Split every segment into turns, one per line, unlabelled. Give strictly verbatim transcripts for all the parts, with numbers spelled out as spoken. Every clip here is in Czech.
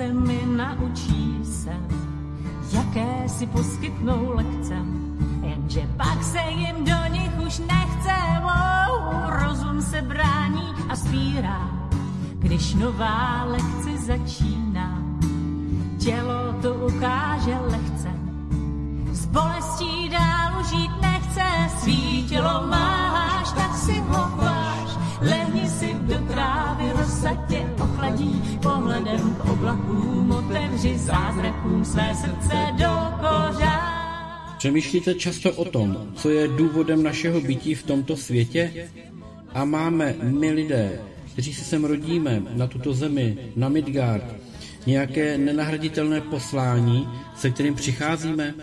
zemi naučí se, jaké si poskytnou lekce, jenže pak se jim do nich už nechce. Wow, rozum se brání a spírá, když nová lekce začíná. Tělo to ukáže lehce, s bolestí dál žít nechce. Svý tělo máš, tak si ho váž, lehni si do trávy, rosa tě ochladí. Pohledem k oblakům otevři zázrakům své srdce do kořán.
Přemýšlíte často o tom, co je důvodem našeho bytí v tomto světě? A máme my lidé, kteří se sem rodíme, na tuto zemi, na Midgard, nějaké nenahraditelné poslání, se kterým přicházíme?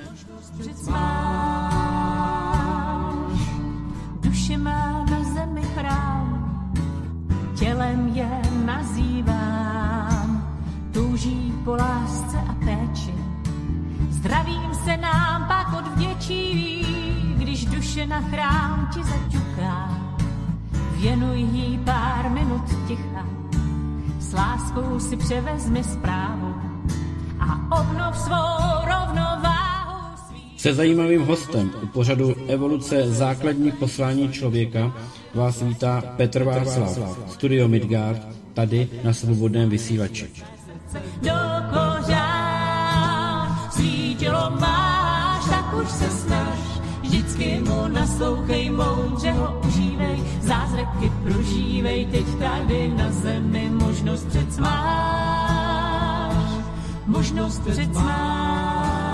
Duše má na zemi chrám, tělem je nazývám, touží po lásce a péči, zdravím se nám pak odvděčí, když duše na chrám ti zaťuká, věnuj jí pár minut ticha, s láskou si převezmi zprávu a obnov svou rovnováhu.
Se zajímavým hostem u pořadu Evoluce základní poslání člověka vás vítá Petr Václav, Studio Midgard, tady na Svobodném vysílači.
Do kořán, svý tělo máš, tak už se snaž, vždycky mu naslouchej, moudře ho užívej, zázraky prožívej, teď tady na zemi možnost přec máš, možnost přec máš.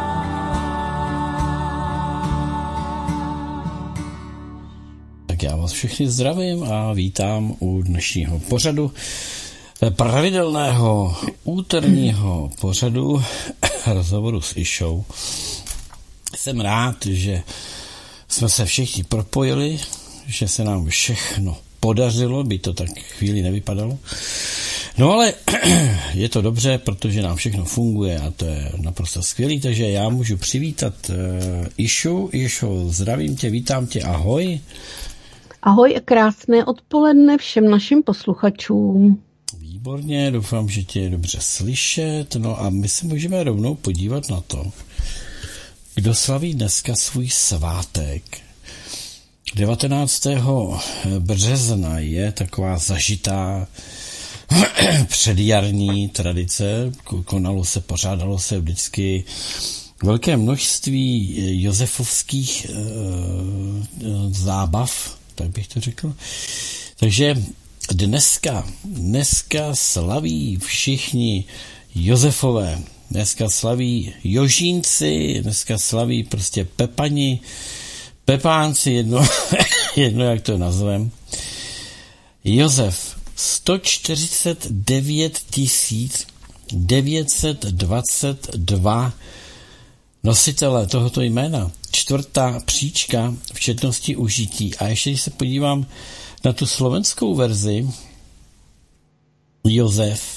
Tak já vás všechny zdravím a vítám u dnešního pořadu, pravidelného úterního pořadu rozhovoru s Išou. Jsem rád, že jsme se všichni propojili, že se nám všechno podařilo, by to tak chvíli nevypadalo. No ale je to dobře, protože nám všechno funguje a to je naprosto skvělý, takže já můžu přivítat uh, Išu. Išo, zdravím tě, vítám tě, ahoj.
Ahoj a krásné odpoledne všem našim posluchačům.
Výborně, doufám, že tě je dobře slyšet. No a my se můžeme rovnou podívat na to, kdo slaví dneska svůj svátek. devatenáctého března je taková zažitá předjarní tradice. Konalo se, pořádalo se vždycky velké množství josefovských e, zábav, tak bych to řekl. Takže dneska, dneska slaví všichni Josefové, dneska slaví Jožínci, dneska slaví prostě Pepani, Pepánci, jedno, jedno jak to nazvem. Josef, sto čtyřicet devět tisíc devět set dvacet dva nositele tohoto jména, čtvrtá příčka v četnosti užití. A ještě když se podívám na tu slovenskou verzi, Josef,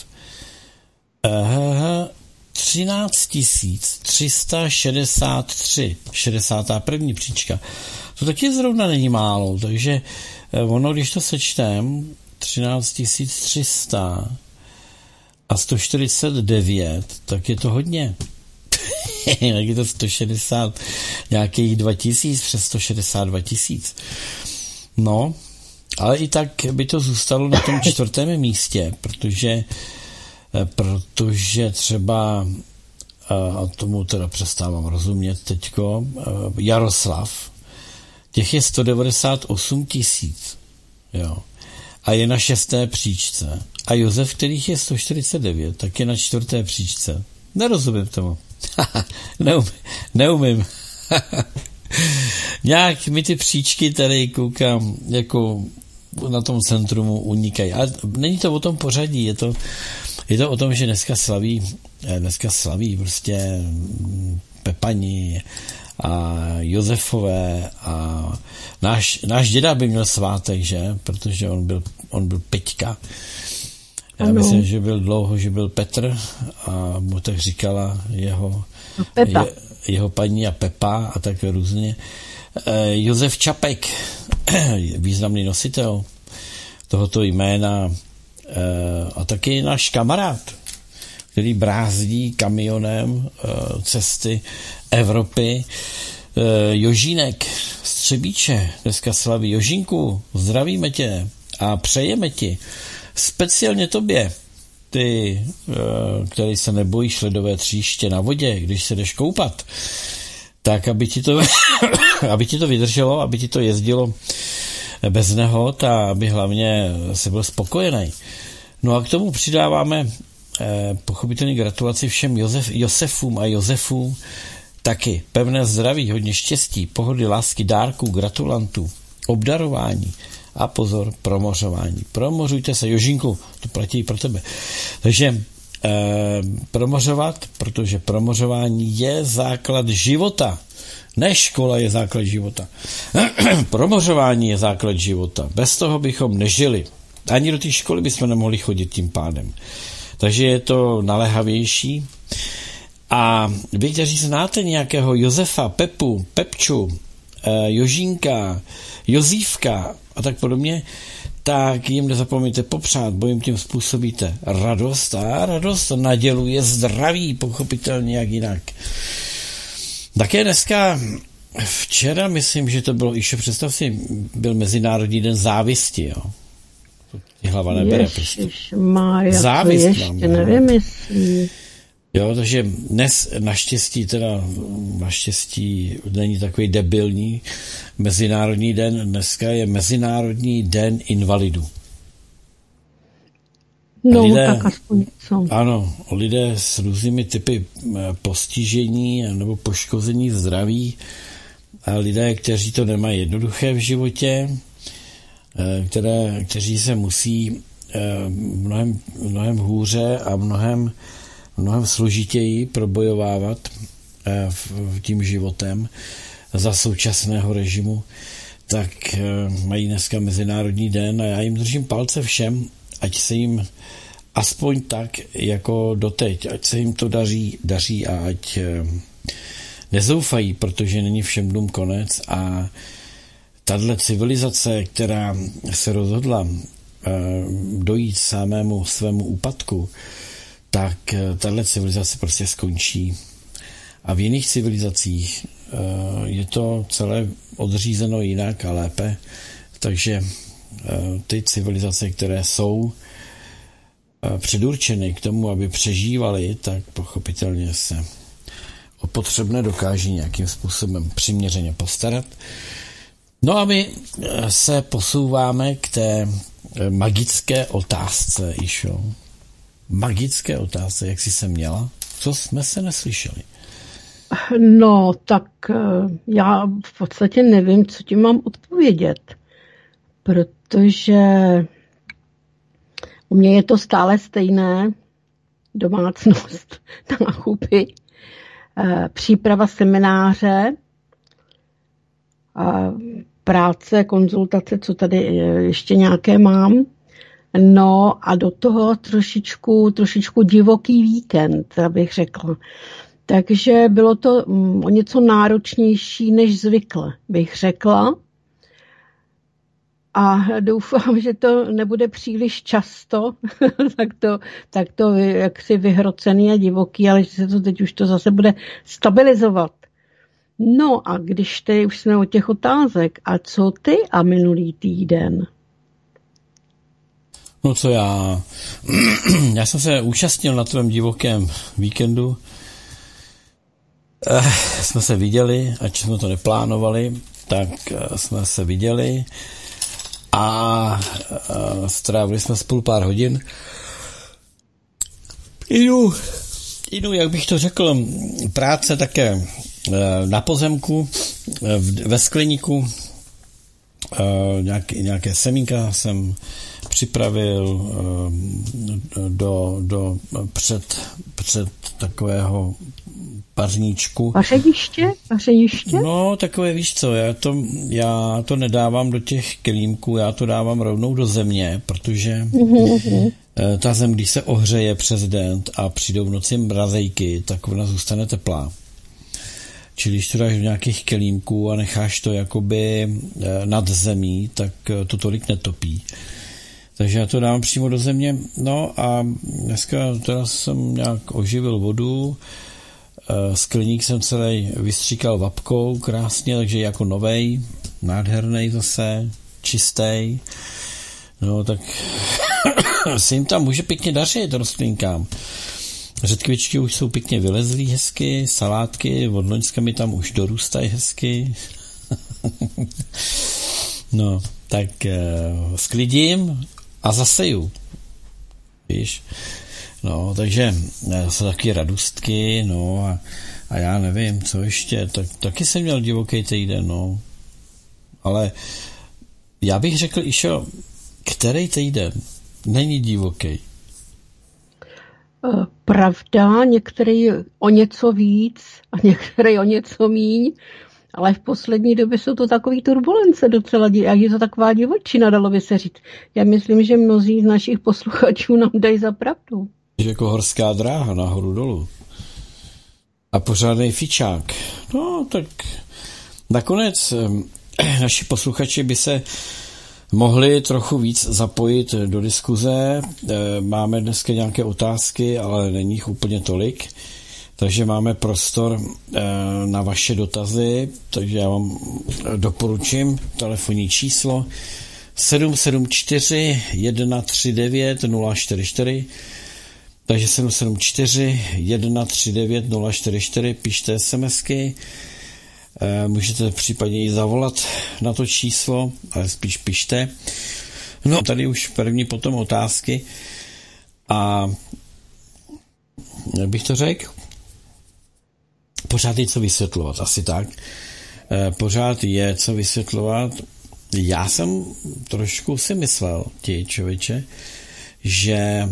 uh, třináct tisíc tři sta šedesát tři, šedesátá první příčka. To taky zrovna není málo, takže ono, když to sečtem, třináct tisíc tři sta a sto čtyřicet devět, tak je to hodně. Tak je to sto šedesát, nějakých dva tisíc, přes sto šedesát dva tisíc. No, ale i tak by to zůstalo na tom čtvrtém místě, protože protože třeba, a tomu teda přestávám rozumět teďko, Jaroslav, těch je sto devadesát osm tisíc, jo, a je na šesté příčce. A Josef, kterých je sto čtyřicet devět, tak je na čtvrté příčce. Nerozumím tomu. neumím. neumím. Nějak mi ty příčky tady koukám, jako na tom centrumu unikají. Ale není to o tom pořadí, je to Je to o tom, že dneska slaví, dneska slaví prostě Pepani a Josefové a náš, náš děda by měl svátek, že? Protože on byl, on byl Peťka. Já ano. Myslím, že byl dlouho, že byl Petr a mu tak říkala jeho, je, jeho paní a Pepa a tak různě. E, Josef Čapek, významný nositel tohoto jména, a taky náš kamarád, který brázdí kamionem cesty Evropy. Jožínek z Třebíče dneska slaví. Jožínku, zdravíme tě a přejeme ti, speciálně tobě, ty, který se nebojíš ledové tříště na vodě, když se jdeš koupat, tak aby ti to, aby ti to vydrželo, aby ti to jezdilo bez nehod a aby hlavně se byl spokojený. No a k tomu přidáváme eh, pochopitelně gratulaci všem Josef, Josefům a Josefům, taky pevné zdraví, hodně štěstí, pohody, lásky, dárků, gratulantů, obdarování a pozor, promořování. Promořujte se, Jožínku, to platí pro tebe. Takže eh, promořovat, protože promořování je základ života. Ne škola je základ života. Promořování je základ života. Bez toho bychom nežili. Ani do té školy bychom nemohli chodit tím pádem. Takže je to naléhavější. A vy, kteří znáte nějakého Josefa, Pepu, Pepču, Jožínka, Jozívka a tak podobně, tak jim nezapomeňte popřát, bo jim tím způsobíte radost a radost naděluje zdraví, pochopitelně jak jinak. Také dneska, včera, myslím, že to bylo, ještě představ si, byl Mezinárodní den závisti, jo. Hlava nebere prostě. Závist
to ještě nevymyslí.
Jo, takže dnes naštěstí teda, naštěstí není takový debilní Mezinárodní den, dneska je Mezinárodní den invalidů.
No, lidé, tak aspoň co.
Ano, lidé s různými typy postižení nebo poškození zdraví a lidé, kteří to nemají jednoduché v životě, které, kteří se musí mnohem, mnohem hůře a mnohem, mnohem složitěji probojovávat tím životem za současného režimu, tak mají dneska Mezinárodní den a já jim držím palce všem, ať se jim aspoň tak jako doteď, ať se jim to daří, daří a ať nezoufají, protože není všem dnům konec a tahle civilizace, která se rozhodla dojít samému svému úpadku, tak tahle civilizace prostě skončí. A v jiných civilizacích je to celé odřízeno jinak a lépe, takže ty civilizace, které jsou předurčeny k tomu, aby přežívali, tak pochopitelně se o potřebné dokáží nějakým způsobem přiměřeně postarat. No a my se posouváme k té magické otázce, Išo. Magické otázce, jak jsi se měla? Co jsme se neslyšeli?
No, tak já v podstatě nevím, co ti mám odpovědět, protože u mě je to stále stejné, domácnost, nákupy, příprava semináře, práce, konzultace, co tady ještě nějaké mám. No a do toho trošičku, trošičku divoký víkend, abych řekla. Takže bylo to o něco náročnější než zvykle, bych řekla. A doufám, že to nebude příliš často, tak to, tak to jaksi vyhrocený a divoký, ale že se to teď už to zase bude stabilizovat. No a když teď už jsme o těch otázek, a co ty a minulý týden?
No co já, já jsem se účastnil na tvém divokém víkendu, eh, jsme se viděli, ať jsme to neplánovali, tak eh, jsme se viděli a eh, strávili jsme spolu pár hodin. Jdu, jdu, jak bych to řekl, práce také eh, na pozemku, eh, ve skleníku, eh, nějaké, nějaké semínka jsem připravil do, do před, před takového pařníčku.
Vařeniště? Vařeniště?
No, takové, víš co, já to, já to nedávám do těch kelímků, já to dávám rovnou do země, protože mm-hmm. ta zem, když se ohřeje přes den a přijdou v noci mrazejky, tak ona zůstane teplá. Čili když to dáš do nějakých kelímků a necháš to jakoby nad zemí, tak to tolik netopí. Takže já to dám přímo do země. No a dneska teda jsem nějak oživil vodu, skleník jsem celý vystříkal vapkou krásně, takže jako novej, nádherný zase, čistý. No tak se jim tam může pěkně dařit rostlinkám. Řetkvičky už jsou pěkně vylezlý hezky, salátky od loňska mi tam už dorůstají hezky. No, tak uh, sklidím a zaseju. Víš? No, takže jsou taky radostky, no a, a já nevím, co ještě, tak, taky jsem měl divoký týden, no. Ale já bych řekl, Išo, který týden není divoký?
Pravda, některý o něco víc a některý o něco míň, ale v poslední době jsou to takový turbulence docela, a je to taková divočina, dalo by se říct. Já myslím, že mnozí z našich posluchačů nám dají za pravdu.
Jako horská dráha nahoru dolů. A pořádnej fičák. No, tak nakonec naši posluchači by se mohli trochu víc zapojit do diskuze. Máme dneska nějaké otázky, ale není jich úplně tolik. Takže máme prostor na vaše dotazy, takže já vám doporučím telefonní číslo sedm sedm čtyři jedna tři devět nula čtyři čtyři, takže sedm sedm čtyři jedna tři devět nula čtyři čtyři, pište SMSky, můžete případně i zavolat na to číslo, ale spíš pište. No, tady už první potom otázky a jak bych to řekl? Pořád je co vysvětlovat, asi tak. E, pořád je co vysvětlovat. Já jsem trošku si myslel, ti člověče, že e,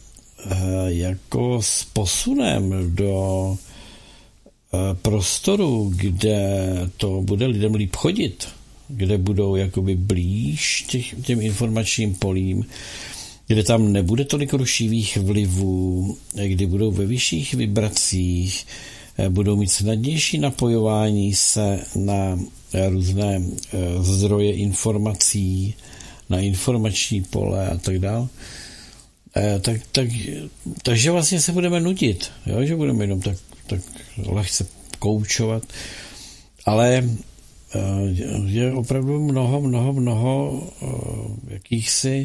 jako s posunem do e, prostoru, kde to bude lidem líp chodit, kde budou jakoby blíž těch, těm informačním polím, kde tam nebude tolik rušivých vlivů, kdy budou ve vyšších vibracích, budou mít snadnější napojování se na různé zdroje informací, na informační pole a tak dále. Tak, tak, takže vlastně se budeme nudit, jo? Že budeme jenom tak, tak lehce koučovat, ale je opravdu mnoho, mnoho, mnoho jakýchsi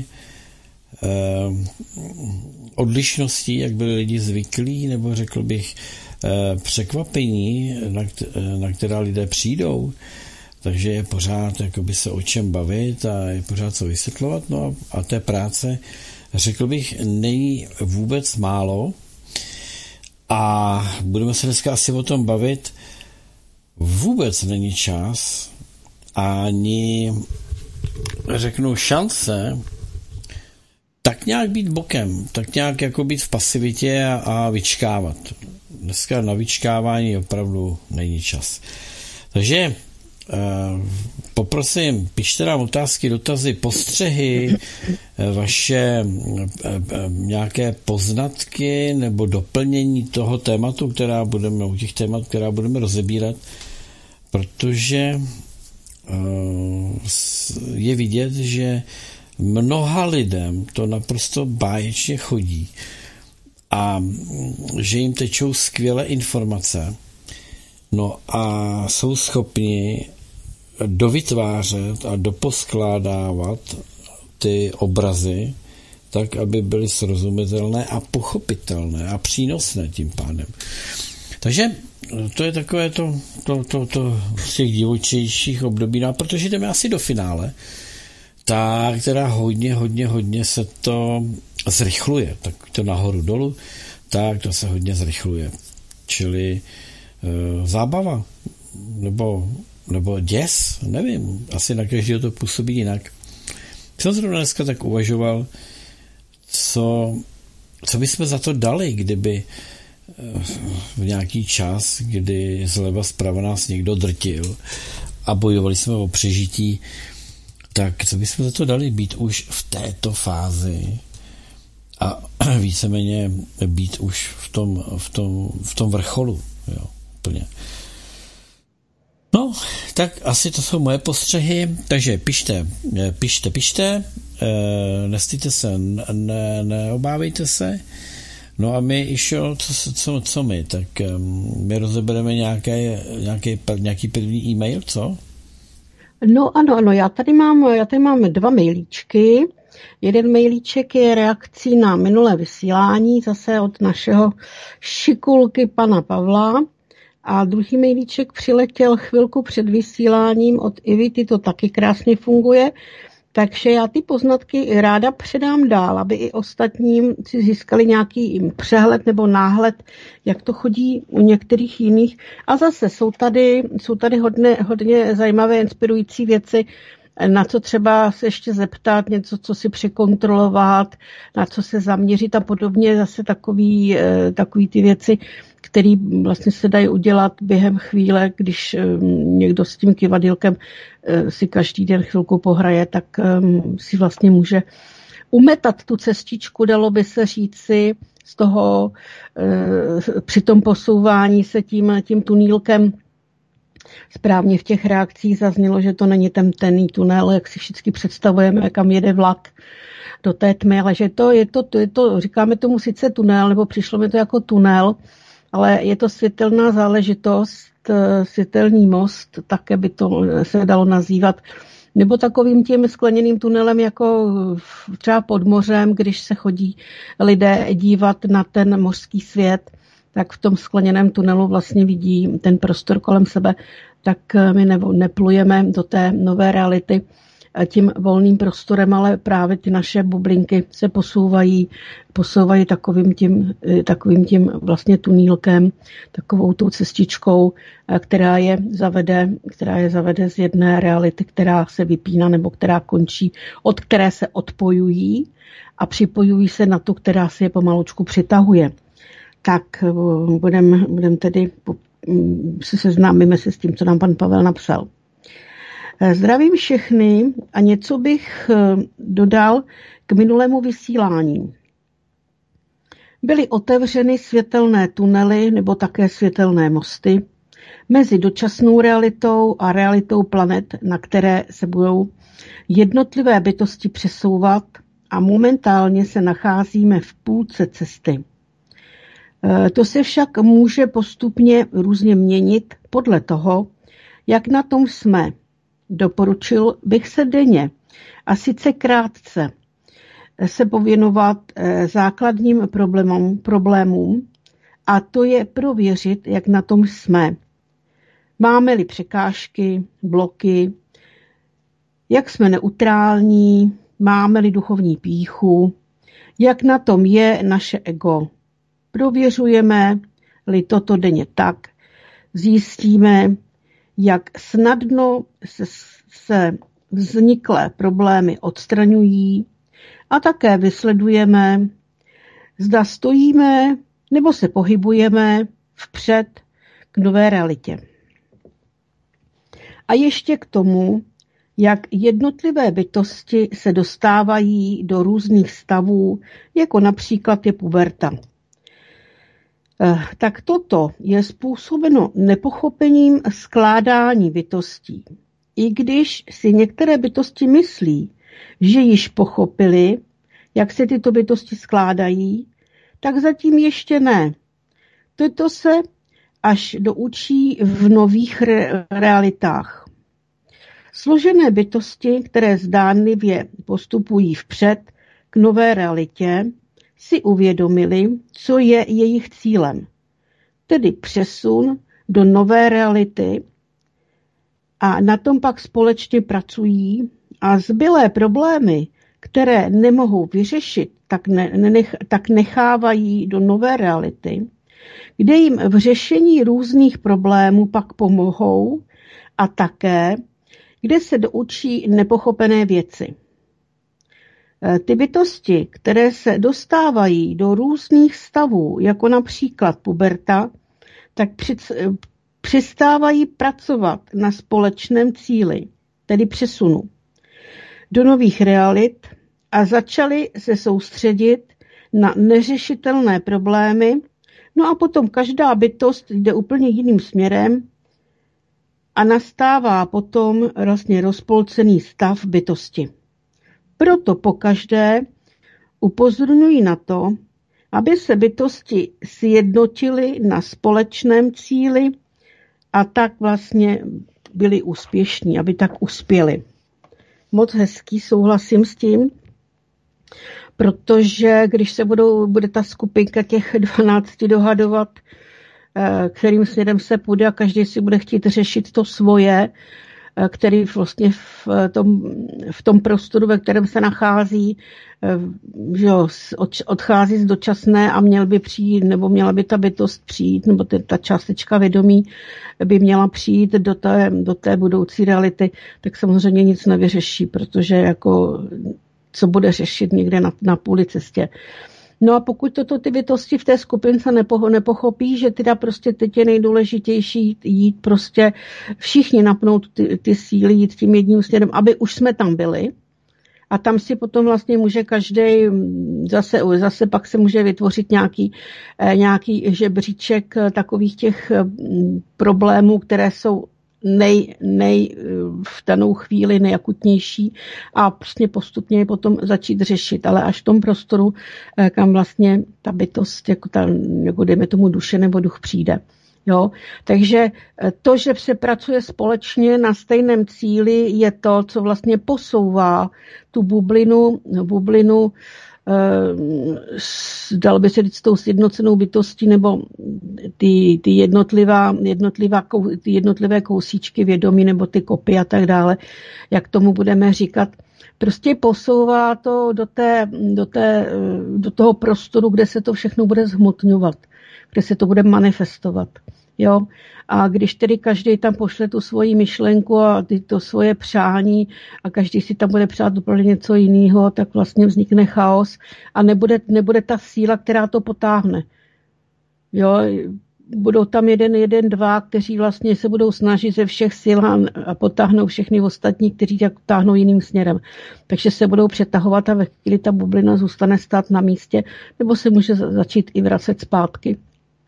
odlišností, jak byli lidi zvyklí, nebo řekl bych překvapení, na, na která lidé přijdou, takže je pořád jakoby se o čem bavit a je pořád co vysvětlovat, no a té práce, řekl bych, není vůbec málo a budeme se dneska asi o tom bavit. Vůbec není čas ani, řeknu, šance tak nějak být bokem, tak nějak jako být v pasivitě a, a vyčkávat. Dneska na vyčkávání opravdu není čas. Takže eh, poprosím, pište nám otázky, dotazy, postřehy, eh, vaše eh, eh, nějaké poznatky nebo doplnění toho tématu, která budeme, u těch témat, která budeme rozebírat, protože eh, je vidět, že mnoha lidem to naprosto báječně chodí a že jim tečou skvělé informace, no a jsou schopni dovytvářet a doposkládávat ty obrazy tak, aby byly srozumitelné a pochopitelné a přínosné tím pádem. Takže to je takové to, to, to, to z těch divočejších období, no a protože jdeme asi do finále, tak teda hodně, hodně, hodně se to zrychluje. Tak to nahoru dolů, tak to se hodně zrychluje. Čili e, zábava, nebo, nebo děs, nevím, asi na každého to působí jinak. Jsem zrovna dneska tak uvažoval, co, co bychom za to dali, kdyby v nějaký čas, kdy zleva zprava nás někdo drtil a bojovali jsme o přežití, tak co bychom za to dali být už v této fázi a víceméně být už v tom, v tom, v tom vrcholu. Jo, úplně. No, tak asi to jsou moje postřehy, takže pište, pište, pište, e, nestýďte se, ne, neobávejte se. No a my, Išo, co, co, co my? Tak um, my rozebereme nějaké, nějaký, nějaký první e-mail, co?
No ano, ano, já tady mám, já tady mám dva mailíčky. Jeden mailíček je reakcí na minulé vysílání, zase od našeho šikulky pana Pavla. A druhý mailíček přiletěl chvilku před vysíláním od Ivy, to taky krásně funguje. Takže já ty poznatky ráda předám dál, aby i ostatním si získali nějaký přehled nebo náhled, jak to chodí u některých jiných. A zase jsou tady, jsou tady hodně, hodně zajímavé, inspirující věci, na co třeba se ještě zeptat, něco, co si překontrolovat, na co se zaměřit a podobně. Zase takový, takový ty věci, které vlastně se dají udělat během chvíle, když někdo s tím kyvadýlkem si každý den chvilku pohraje, tak si vlastně může umetat tu cestičku, dalo by se říci, z toho při tom posouvání se tím, tím tunílkem. Správně v těch reakcích zaznělo, že to není ten temný tunel, jak si všichni představujeme, kam jede vlak do té tmy, ale že to je to, to, je to, říkáme tomu sice tunel, nebo přišlo mi to jako tunel, ale je to světelná záležitost, světelný most, také by to se dalo nazývat, nebo takovým tím skleněným tunelem, jako třeba pod mořem, když se chodí lidé dívat na ten mořský svět, tak v tom skleněném tunelu vlastně vidí ten prostor kolem sebe, tak my neplujeme do té nové reality tím volným prostorem, ale právě ty naše bublinky se posouvají, posouvají takovým tím, takovým tím vlastně tunílkem, takovou tou cestičkou, která je zavede, která je zavede z jedné reality, která se vypíná nebo která končí, od které se odpojují a připojují se na tu, která se je pomalučku přitahuje. Tak budeme budem tedy se seznámíme se s tím, co nám pan Pavel napsal. Zdravím všechny a něco bych dodal k minulému vysílání. Byly otevřeny světelné tunely nebo také světelné mosty mezi dočasnou realitou a realitou planet, na které se budou jednotlivé bytosti přesouvat a momentálně se nacházíme v půlce cesty. To se však může postupně různě měnit podle toho, jak na tom jsme. Doporučil bych se denně a sice krátce se pověnovat základním problémům, problémům a to je prověřit, jak na tom jsme. Máme-li překážky, bloky, jak jsme neutrální, máme-li duchovní pýchu, jak na tom je naše ego. Prověřujeme-li toto denně tak, zjistíme, jak snadno se, se vzniklé problémy odstraňují a také vysledujeme, zda stojíme nebo se pohybujeme vpřed k nové realitě. A ještě k tomu, jak jednotlivé bytosti se dostávají do různých stavů, jako například je puberta. Tak toto je způsobeno nepochopením skládání bytostí. I když si některé bytosti myslí, že již pochopili, jak se tyto bytosti skládají, tak zatím ještě ne. Toto se až doučí v nových re- realitách. Složené bytosti, které zdánlivě postupují vpřed k nové realitě, si uvědomili, co je jejich cílem, tedy přesun do nové reality a na tom pak společně pracují a zbylé problémy, které nemohou vyřešit, tak, ne, nech, tak nechávají do nové reality, kde jim v řešení různých problémů pak pomohou a také, kde se doučí nepochopené věci. Ty bytosti, které se dostávají do různých stavů, jako například puberta, tak přestávají pracovat na společném cíli, tedy přesunu, do nových realit a začali se soustředit na neřešitelné problémy, no a potom každá bytost jde úplně jiným směrem a nastává potom vlastně rozpolcený stav bytosti. Proto pokaždé upozorňuji na to, aby se bytosti sjednotily na společném cíli a tak vlastně byli úspěšní, aby tak uspěli. Moc hezký, souhlasím s tím, protože když se budou, bude ta skupinka těch dvanácti dohadovat, kterým směrem se půjde a každý si bude chtít řešit to svoje, který vlastně v tom, v tom prostoru, ve kterém se nachází, že odchází z dočasné a měl by přijít, nebo měla by ta bytost přijít, nebo ta částečka vědomí by měla přijít do té, do té budoucí reality, tak samozřejmě nic nevyřeší, protože jako co bude řešit někde na, na půli cestě. No a pokud toto ty bytosti v té skupince nepo, nepochopí, že teda prostě teď je nejdůležitější jít, jít prostě všichni napnout ty, ty síly, jít tím jedním směrem, aby už jsme tam byli. A tam si potom vlastně může každý, zase, zase pak se může vytvořit nějaký, nějaký žebříček takových těch problémů, které jsou nej, nej v danou chvíli nejakutnější a prostě postupně je potom začít řešit, ale až v tom prostoru, kam vlastně ta bytost, jako, ta, jako dejme tomu duše nebo duch přijde. Jo? Takže to, že se pracuje společně na stejném cíli, je to, co vlastně posouvá tu bublinu, bublinu dal by se říct s tou sjednocenou bytostí nebo ty, ty, jednotlivá, jednotlivá, ty jednotlivé kousíčky vědomí nebo ty kopy a tak dále, jak tomu budeme říkat. Prostě posouvá to do, té, do, té, do toho prostoru, kde se to všechno bude zhmotňovat, kde se to bude manifestovat. Jo? A když tedy každý tam pošle tu svoji myšlenku a ty to svoje přání a každý si tam bude přát úplně něco jiného, tak vlastně vznikne chaos a nebude, nebude ta síla, která to potáhne. Jo? Budou tam jeden, jeden, dva, kteří vlastně se budou snažit ze všech sil a potáhnou všechny ostatní, kteří tak táhnou jiným směrem. Takže se budou přetahovat a ve chvíli ta bublina zůstane stát na místě, nebo se může začít i vracet zpátky.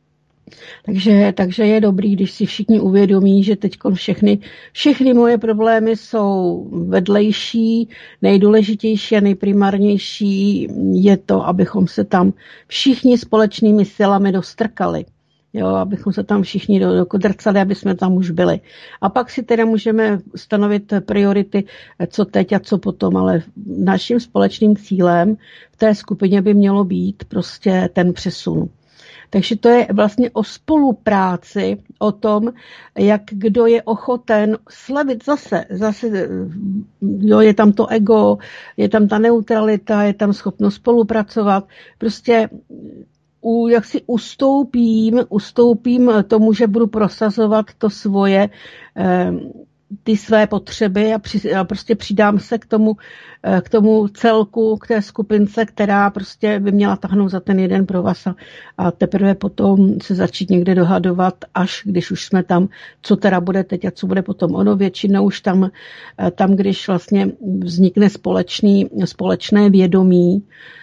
Takže, takže je dobrý, když si všichni uvědomí, že teď všechny, všechny moje problémy jsou vedlejší, nejdůležitější a nejprimárnější je to, abychom se tam všichni společnými silami dostrkali. Jo, abychom se tam všichni dokodrcali, aby jsme tam už byli. A pak si teda můžeme stanovit priority, co teď a co potom, ale naším společným cílem v té skupině by mělo být prostě ten přesun. Takže to je vlastně o spolupráci, o tom, jak kdo je ochoten slevit zase. Zase jo, je tam to ego, je tam ta neutralita, je tam schopnost spolupracovat. Prostě u, jak si ustoupím, ustoupím tomu, že budu prosazovat to svoje, eh, ty své potřeby a, při, a prostě přidám se k tomu, eh, k tomu celku, k té skupince, která prostě by měla tahnout za ten jeden provaz a, a teprve potom se začít někde dohadovat, až když už jsme tam, co teda bude teď a co bude potom. Ono většinou už tam, eh, tam když vlastně vznikne společný, společné vědomí,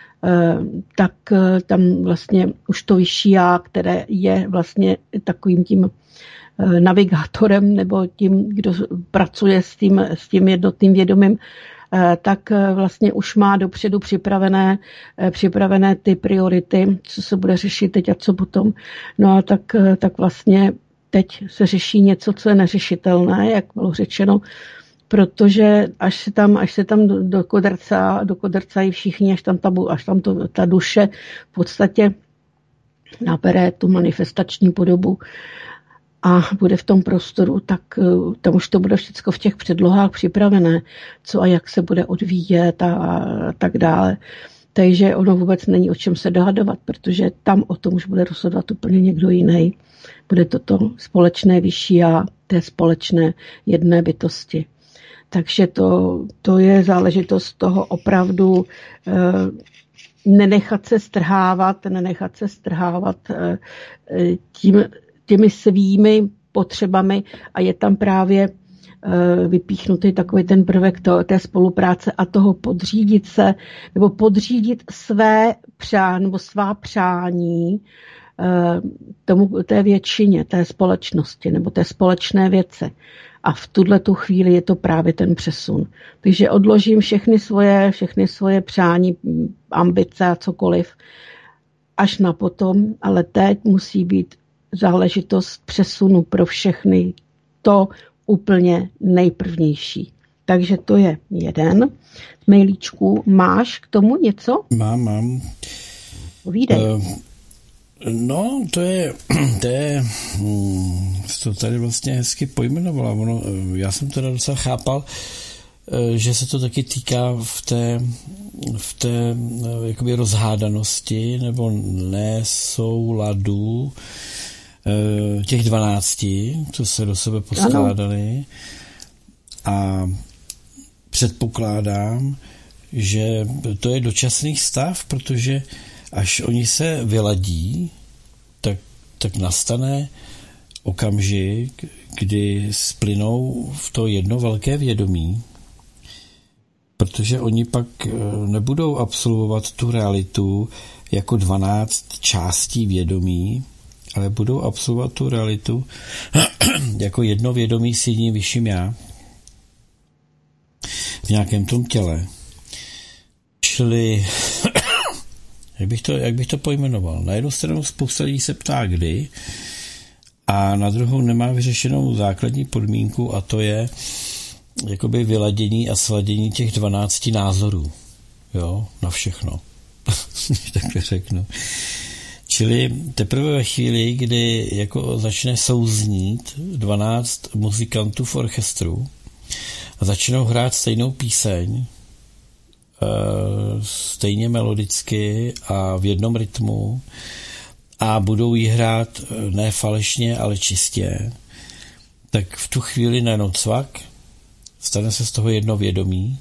tak tam vlastně už to vyšší já, které je vlastně takovým tím navigátorem nebo tím, kdo pracuje s tím, s tím jednotným vědomím, tak vlastně už má dopředu připravené, připravené ty priority, co se bude řešit teď a co potom. No a tak, tak vlastně teď se řeší něco, co je neřešitelné, jak bylo řečeno, protože až se tam, až se tam dokodrcá, dokodrcají všichni, až tam, ta, až tam to, ta duše v podstatě nabere tu manifestační podobu a bude v tom prostoru, tak tam už to bude všechno v těch předlohách připravené, co a jak se bude odvíjet a, a tak dále. Takže ono vůbec není o čem se dohadovat, protože tam o tom už bude rozhodovat úplně někdo jiný. Bude to to společné vyšší já, té společné jedné bytosti. Takže to, to je záležitost toho opravdu e, nenechat se strhávat, nenechat se strhávat e, tím, těmi svými potřebami a je tam právě e, vypíchnutý takový ten prvek to, té spolupráce a toho podřídit se, nebo podřídit své přání, nebo svá přání tomu, té většině, té společnosti nebo té společné věce. A v tuhle tu chvíli je to právě ten přesun. Takže odložím všechny svoje, všechny svoje přání, ambice a cokoliv až na potom, ale teď musí být záležitost přesunu pro všechny to úplně nejprvnější. Takže to je jeden z mailíčků. Máš k tomu něco?
Mám, mám.
Povídej. Uh,
no, to je, to je, hm, to tady vlastně hezky pojmenovala. Ono, já jsem teda docela chápal, že se to taky týká v té, v té jakoby rozhádanosti nebo nesouladu těch dvanácti, co se do sebe poskládali. A předpokládám, že to je dočasný stav, protože až oni se vyladí, tak, tak nastane okamžik, kdy splynou v to jedno velké vědomí, protože oni pak nebudou absolvovat tu realitu jako dvanáct částí vědomí, ale budou absolvovat tu realitu jako jedno vědomí s jedním vyšším já v nějakém tom těle. Čili jak bych to, jak bych to pojmenoval? Na jednu stranu spousta lidí se ptá kdy a na druhou nemá vyřešenou základní podmínku a to je jakoby vyladění a sladění těch dvanácti názorů. Jo, na všechno. Takhle řeknu. Čili teprve ve chvíli, kdy jako začne souznít dvanáct muzikantů v orchestru a začnou hrát stejnou píseň, stejně melodicky a v jednom rytmu a budou ji hrát ne falešně, ale čistě, tak v tu chvíli najednou cvak, stane se z toho jedno vědomí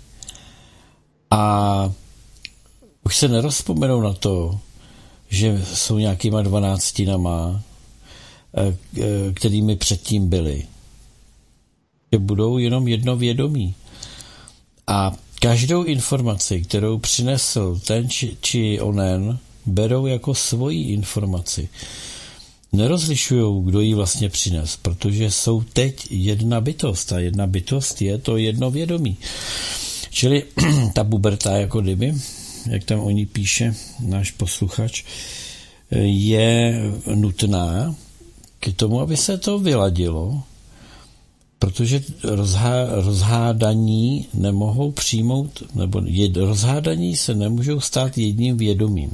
a už se nerozpomenou na to, že jsou nějakýma dvanáctinama, kterými předtím byli. Že budou jenom jedno vědomí. A každou informaci, kterou přinesl ten či, či onen, berou jako svoji informaci. Nerozlišujou, kdo ji vlastně přines, protože jsou teď jedna bytost a jedna bytost je to jedno vědomí. Čili ta puberta jako kdyby, jak tam o ní píše náš posluchač, je nutná k tomu, aby se to vyladilo, protože rozhá, rozhádaní nemohou přijmout, nebo jed, rozhádaní se nemůžou stát jedním vědomím.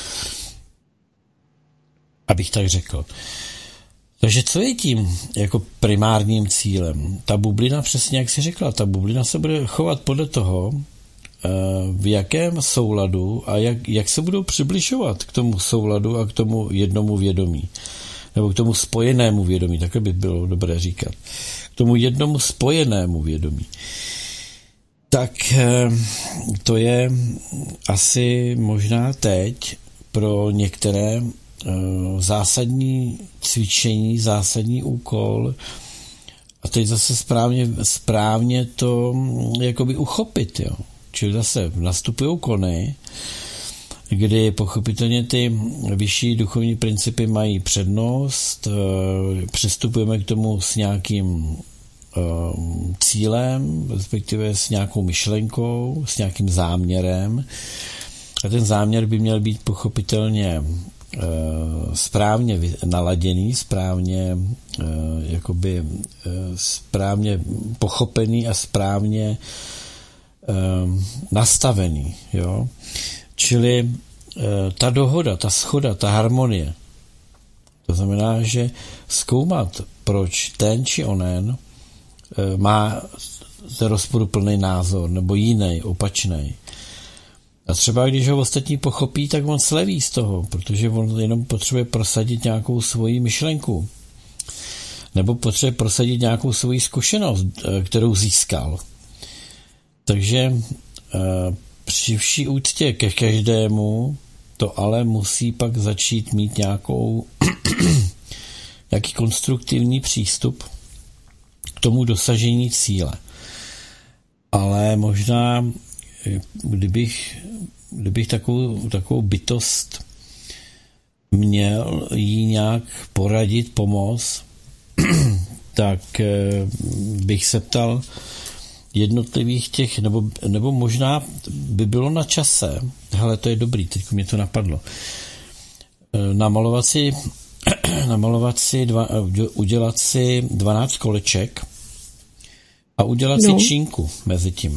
Abych tak řekl. Takže co je tím jako primárním cílem? Ta bublina, přesně jak jsi řekla, ta bublina se bude chovat podle toho, v jakém souladu a jak, jak se budou přibližovat k tomu souladu a k tomu jednomu vědomí. Nebo k tomu spojenému vědomí, takhle by bylo dobré říkat. K tomu jednomu spojenému vědomí. Tak to je asi možná teď pro některé zásadní cvičení, zásadní úkol a teď zase správně, správně to jakoby uchopit, jo. Čili zase nastupují kony, kdy pochopitelně ty vyšší duchovní principy mají přednost, přistupujeme k tomu s nějakým cílem, respektive s nějakou myšlenkou, s nějakým záměrem. A ten záměr by měl být pochopitelně správně naladěný, správně jakoby správně pochopený a správně nastavený, jo. Čili ta dohoda, ta shoda, ta harmonie, to znamená, že zkoumat, proč ten či onen má ten rozporuplný názor, nebo jiný, opačný. A třeba když ho ostatní pochopí, tak on sleví z toho, protože on jenom potřebuje prosadit nějakou svoji myšlenku. Nebo potřebuje prosadit nějakou svoji zkušenost, kterou získal. Takže při vší úctě ke každému to ale musí pak začít mít nějakou nějaký konstruktivní přístup k tomu dosažení cíle. Ale možná, kdybych, kdybych takovou, takovou bytost měl jí nějak poradit, pomoct, tak bych se ptal jednotlivých těch, nebo, nebo možná by bylo na čase, hele, to je dobrý, teď mě to napadlo, namalovat si, namalovat si dva, udělat si dvanáct koleček a udělat no. si činku mezi tím.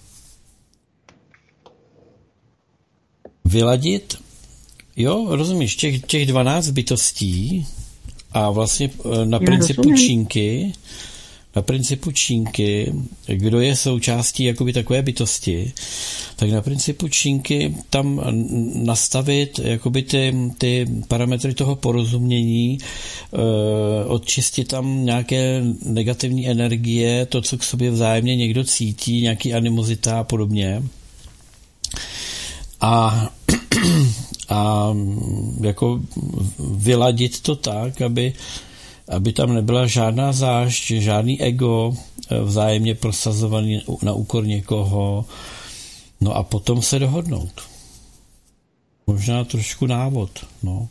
Vyladit, jo, rozumíš, těch, těch dvanáct bytostí a vlastně na Já principu rozumím. čínky, na principu čínky, kdo je součástí jakoby takové bytosti, tak na principu čínky tam nastavit jakoby ty, ty parametry toho porozumění, odčistit tam nějaké negativní energie, to, co k sobě vzájemně někdo cítí, nějaký animozita a podobně. A, a jako vyladit to tak, aby, aby tam nebyla žádná zášť, žádný ego vzájemně prosazovaný na úkor někoho. No a potom se dohodnout. Možná trošku návod, no.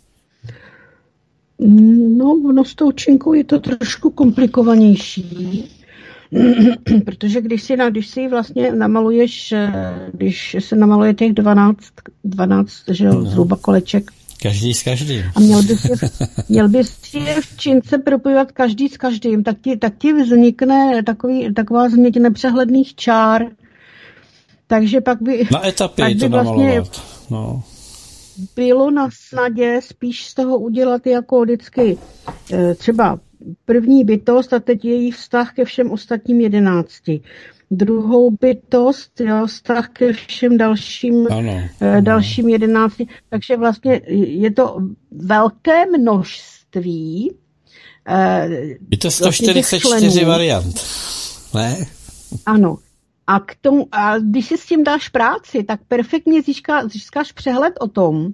No, ono s tou činkou je to trošku komplikovanější, protože když si, na, když si vlastně namaluješ, když se namaluje těch dvanáct, dvanáct že jo, zhruba koleček.
Každý s každým.
A měl bys, měl bys si v čince propojovat každý s každým, tak ti, tak ti vznikne takový, taková změť nepřehledných čár. Takže pak by...
Na etapy pak by to vlastně namalovat. No.
Bylo na snadě spíš z toho udělat jako vždycky třeba první bytost a teď její vztah ke všem ostatním jedenácti. Druhou bytost, jo, vztah ke všem dalším,
ano,
dalším jedenácti. Takže vlastně je to velké množství.
Je to sto čtyřicet čtyři vlastně variant, ne?
Ano. A, k tomu, a když si s tím dáš práci, tak perfektně získá, získáš přehled o tom,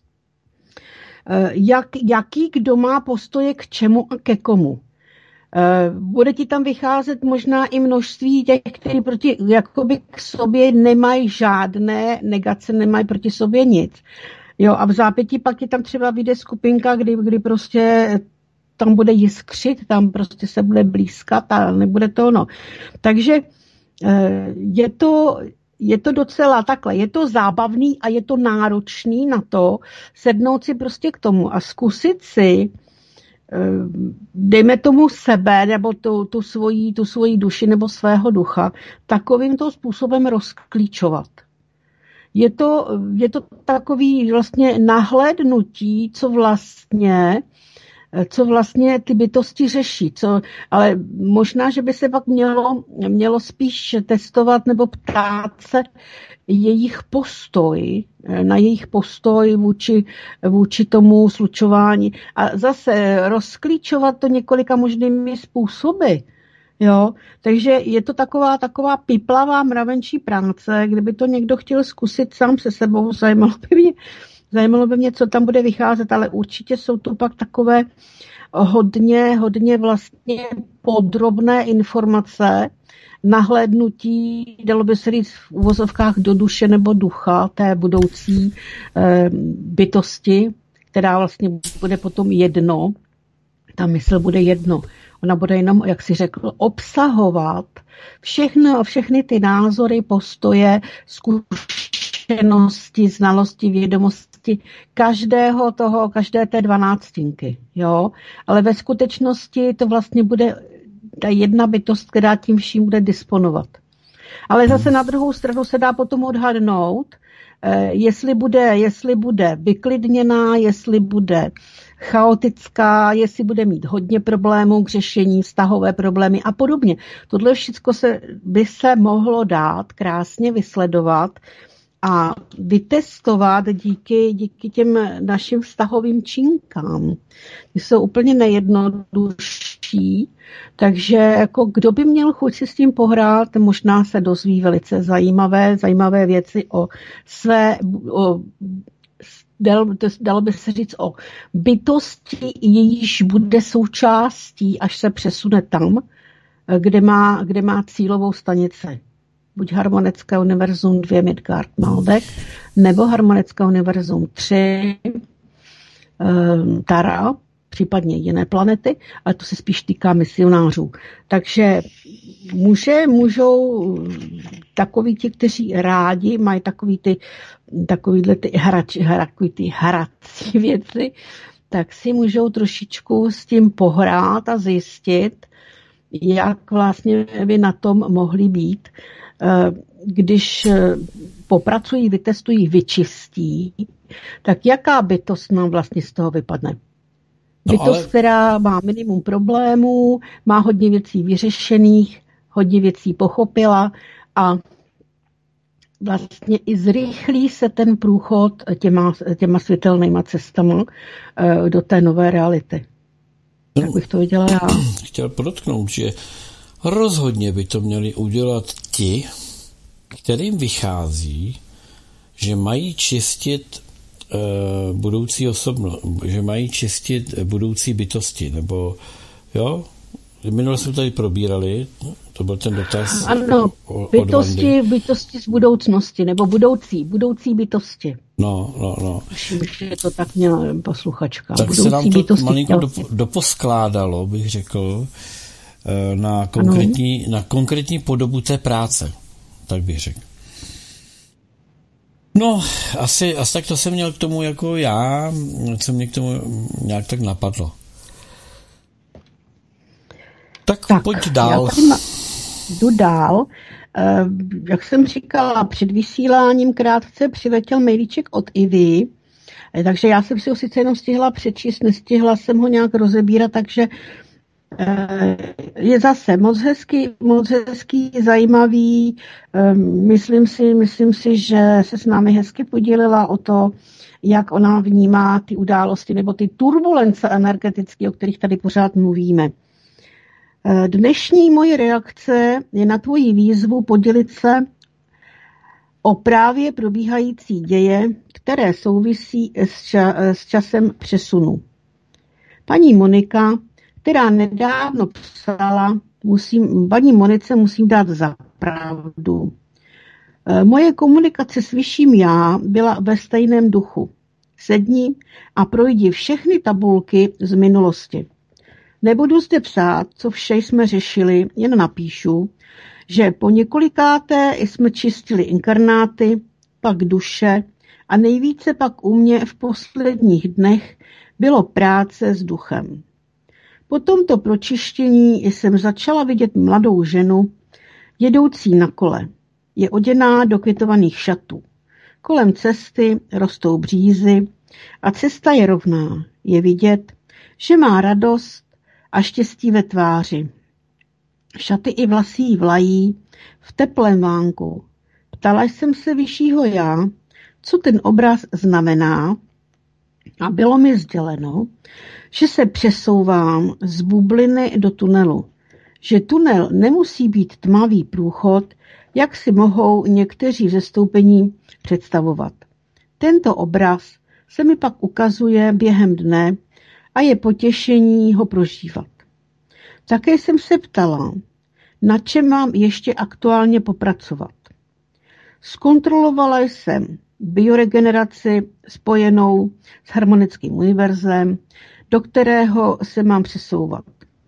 jak, jaký kdo má postoje k čemu a ke komu. Bude ti tam vycházet možná i množství těch, kteří proti, jakoby k sobě nemají žádné negace, nemají proti sobě nic. Jo, a v zápětí pak ti tam třeba vyjde skupinka, kdy, kdy prostě tam bude jiskřit, tam prostě se bude blízkat a nebude to ono. Takže je to, je to docela takhle, je to zábavný a je to náročný na to sednout si prostě k tomu a zkusit si, dejme tomu sebe nebo tu, tu, svoji, tu svoji duši nebo svého ducha takovýmto způsobem rozklíčovat. Je to, je to takový vlastně nahlédnutí, co vlastně co vlastně ty bytosti řeší. Co, ale možná, že by se pak mělo, mělo spíš testovat nebo ptát se jejich postoj, na jejich postoj vůči, vůči tomu slučování. A zase rozklíčovat to několika možnými způsoby. Jo? Takže je to taková, taková piplavá mravenčí práce, kdyby to někdo chtěl zkusit sám se sebou, zajímalo by mě, Zajímalo by mě, co tam bude vycházet, ale určitě jsou to pak takové hodně, hodně vlastně podrobné informace, nahlédnutí, dalo by se říct v uvozovkách do duše nebo ducha té budoucí e, bytosti, která vlastně bude potom jedno, ta mysl bude jedno. Ona bude jenom, jak si řekl, obsahovat všechno, všechny ty názory, postoje, zkušenosti, znalosti, vědomosti, každého toho, každé té dvanáctinky, jo. Ale ve skutečnosti to vlastně bude ta jedna bytost, která tím vším bude disponovat. Ale zase na druhou stranu se dá potom odhadnout, jestli bude, jestli bude vyklidněná, jestli bude chaotická, jestli bude mít hodně problémů k řešení, vztahové problémy a podobně. Tohle všechno se, by se mohlo dát krásně vysledovat a vytestovat díky, díky těm našim vztahovým činkám. Ty jsou úplně nejjednodušší, takže jako kdo by měl chuť si s tím pohrát, možná se dozví velice zajímavé, zajímavé věci o své, o, dalo by se říct o bytosti, jejíž bude součástí, až se přesune tam, kde má, kde má cílovou stanici. Buď harmonické univerzum dva Midgard Maldek, nebo harmonické univerzum tři, Tara, případně jiné planety, ale to se spíš týká misionářů. Takže může, můžou takoví ti, kteří rádi mají takový ty, takovýhle ty hrač, hračky, ty hrací věci, tak si můžou trošičku s tím pohrát a zjistit, jak vlastně by na tom mohli být. Když popracují, vytestují, vyčistí, tak jaká bytost nám vlastně z toho vypadne? Bytost, no ale... která má minimum problémů, má hodně věcí vyřešených, hodně věcí pochopila a vlastně i zrychlí se ten průchod těma, těma světelnýma cestama do té nové reality. Tak bych to viděla já.
Chtěl podotknout, že rozhodně by to měli udělat ti, kterým vychází, že mají čistit uh, budoucí osobno, že mají čistit budoucí bytosti, nebo jo, minule jsme tady probírali, to byl ten dotaz.
Ano, o, bytosti, bytosti z budoucnosti, nebo budoucí, budoucí bytosti.
No, no, no.
Myslím, že to tak měla posluchačka.
Tak
budoucí
se nám to
bytosti
malinko do, doposkládalo, bych řekl, na konkrétní, na konkrétní podobu té práce, tak bych řekl. No, asi, asi tak to jsem měl k tomu jako já, co mě k tomu nějak tak napadlo. Tak, tak pojď dál.
Já jdu dál. Jak jsem říkala, před vysíláním krátce přiletěl mailíček od Ivy, takže já jsem si ho sice jenom stihla přečíst, nestihla jsem ho nějak rozebírat, takže je zase moc hezký, moc hezký, zajímavý. Myslím si, myslím si, že se s námi hezky podělila o to, jak ona vnímá ty události nebo ty turbulence energetické, o kterých tady pořád mluvíme. Dnešní moje reakce je na tvoji výzvu podělit se o právě probíhající děje, které souvisí s, ča- s časem přesunu. Paní Monika, která nedávno psala, musím, paní Monice musím dát za pravdu. Moje komunikace s vyšším já byla ve stejném duchu. Sedni a projdi všechny tabulky z minulosti. Nebudu zde psát, co vše jsme řešili, jen napíšu, že po několikáté jsme čistili inkarnáty, pak duše a nejvíce pak u mě v posledních dnech bylo práce s duchem. Po tomto pročištění jsem začala vidět mladou ženu, jedoucí na kole. Je oděná do květovaných šatů. Kolem cesty rostou břízy a cesta je rovná. Je vidět, že má radost a štěstí ve tváři. Šaty i vlasy jí vlají v teplém vánku. Ptala jsem se vyššího já, co ten obraz znamená, a bylo mi sděleno, že se přesouvám z bubliny do tunelu, že tunel nemusí být tmavý průchod, jak si mohou někteří v zestoupení představovat. Tento obraz se mi pak ukazuje během dne a je potěšení ho prožívat. Také jsem se ptala, na čem mám ještě aktuálně popracovat. Zkontrolovala jsem bioregeneraci spojenou s harmonickým univerzem, do kterého se mám přesouvat.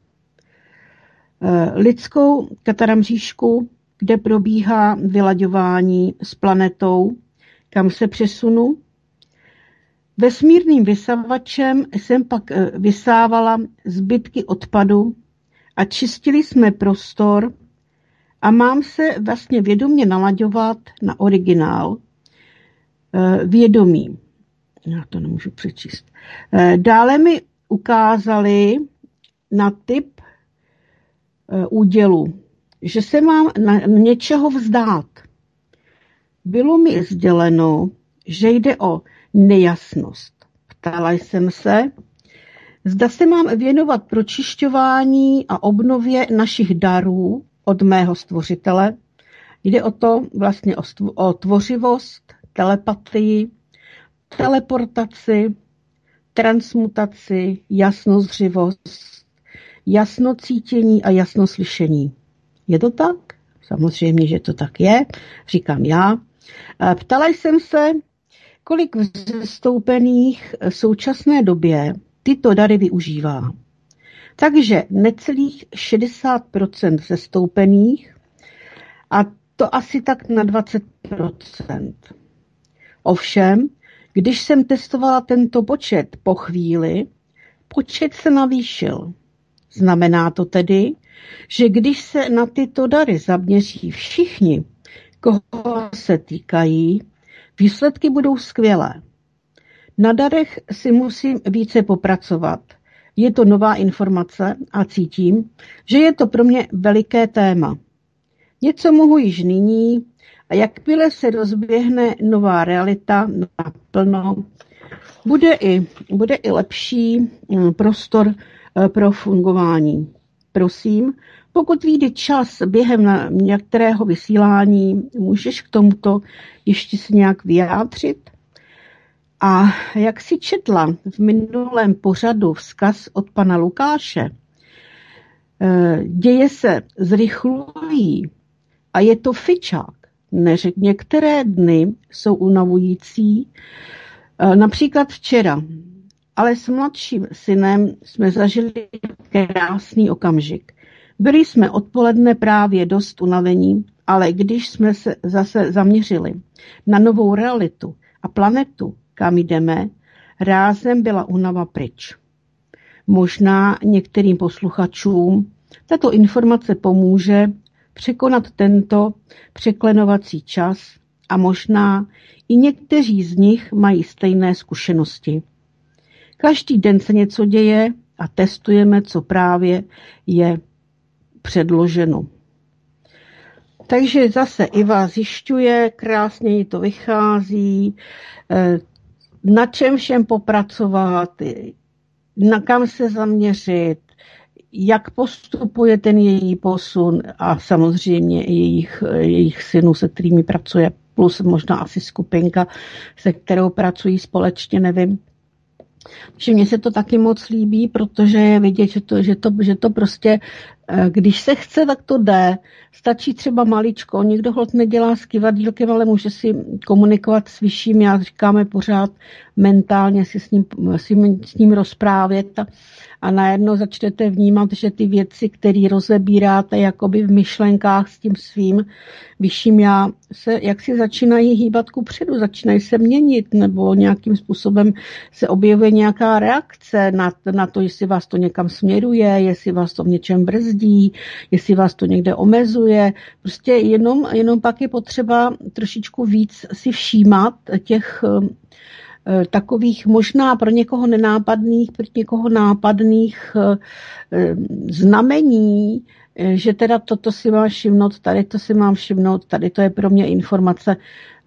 Lidskou kataramříšku, kde probíhá vylaďování s planetou, kam se přesunu. Vesmírným vysavačem jsem pak vysávala zbytky odpadu a čistili jsme prostor a mám se vlastně vědomě nalaďovat na originál. Vědomí. Já to nemůžu přečíst. Dále mi ukázali na typ údělu, že se mám na něčeho vzdát. Bylo mi sděleno, že jde o nejasnost. Ptala jsem se, zda se mám věnovat pročišťování a obnově našich darů od mého stvořitele. Jde o to vlastně o, stvo, o tvořivost, telepatii, teleportaci, transmutaci, jasnozřivost, jasnocítění a jasnoslyšení. Je to tak? Samozřejmě, že to tak je, říkám já. Ptala jsem se, kolik vzestoupených v současné době tyto dary využívá. Takže necelých šedesát procent vzestoupených a to asi tak na dvacet procent. Ovšem, když jsem testovala tento počet po chvíli, počet se navýšil. Znamená to tedy, že když se na tyto dary zaměří všichni, koho se týkají, výsledky budou skvělé. Na darech si musím více popracovat. Je to nová informace a cítím, že je to pro mě veliké téma. Něco mohu již nyní a jakmile se rozběhne nová realita naplno, bude i, bude i lepší prostor pro fungování. Prosím, pokud vyjde čas během některého vysílání, můžeš k tomuto ještě se nějak vyjádřit? A jak si četla v minulém pořadu vzkaz od pana Lukáše, děje se zrychlují a je to fičák. Neřek, některé dny jsou unavující, například včera, ale s mladším synem jsme zažili krásný okamžik. Byli jsme odpoledne právě dost unavení, ale když jsme se zase zaměřili na novou realitu a planetu, kam jdeme, rázem byla únava pryč. Možná některým posluchačům tato informace pomůže překonat tento překlenovací čas a možná i někteří z nich mají stejné zkušenosti. Každý den se něco děje a testujeme, co právě je předloženo. Takže zase Iva zjišťuje, krásně jí to vychází, na čem všem popracovat, na kam se zaměřit, jak postupuje ten její posun a samozřejmě i jejich, jejich synů, se kterými pracuje, plus možná asi skupinka, se kterou pracují společně, nevím. Že mně se to taky moc líbí, protože je vidět, že to, že to, že to prostě, když se chce, tak to jde. Stačí třeba maličko, nikdo holt nedělá s kivadílkem, ale může si komunikovat s vyšším, já říkáme pořád mentálně si s ním, si s ním rozprávět a, a najednou začnete vnímat, že ty věci, které rozebíráte jakoby v myšlenkách s tím svým vyšším já, se jak si začínají hýbat kupředu, začínají se měnit nebo nějakým způsobem se objevuje nějaká reakce na, na to, jestli vás to někam směruje, jestli vás to v něčem brzdí, jestli vás to někde omezuje. Prostě jenom, jenom pak je potřeba trošičku víc si všímat těch takových možná pro někoho nenápadných, pro někoho nápadných znamení, že teda toto si mám všimnout, tady to si mám všimnout, tady to je pro mě informace.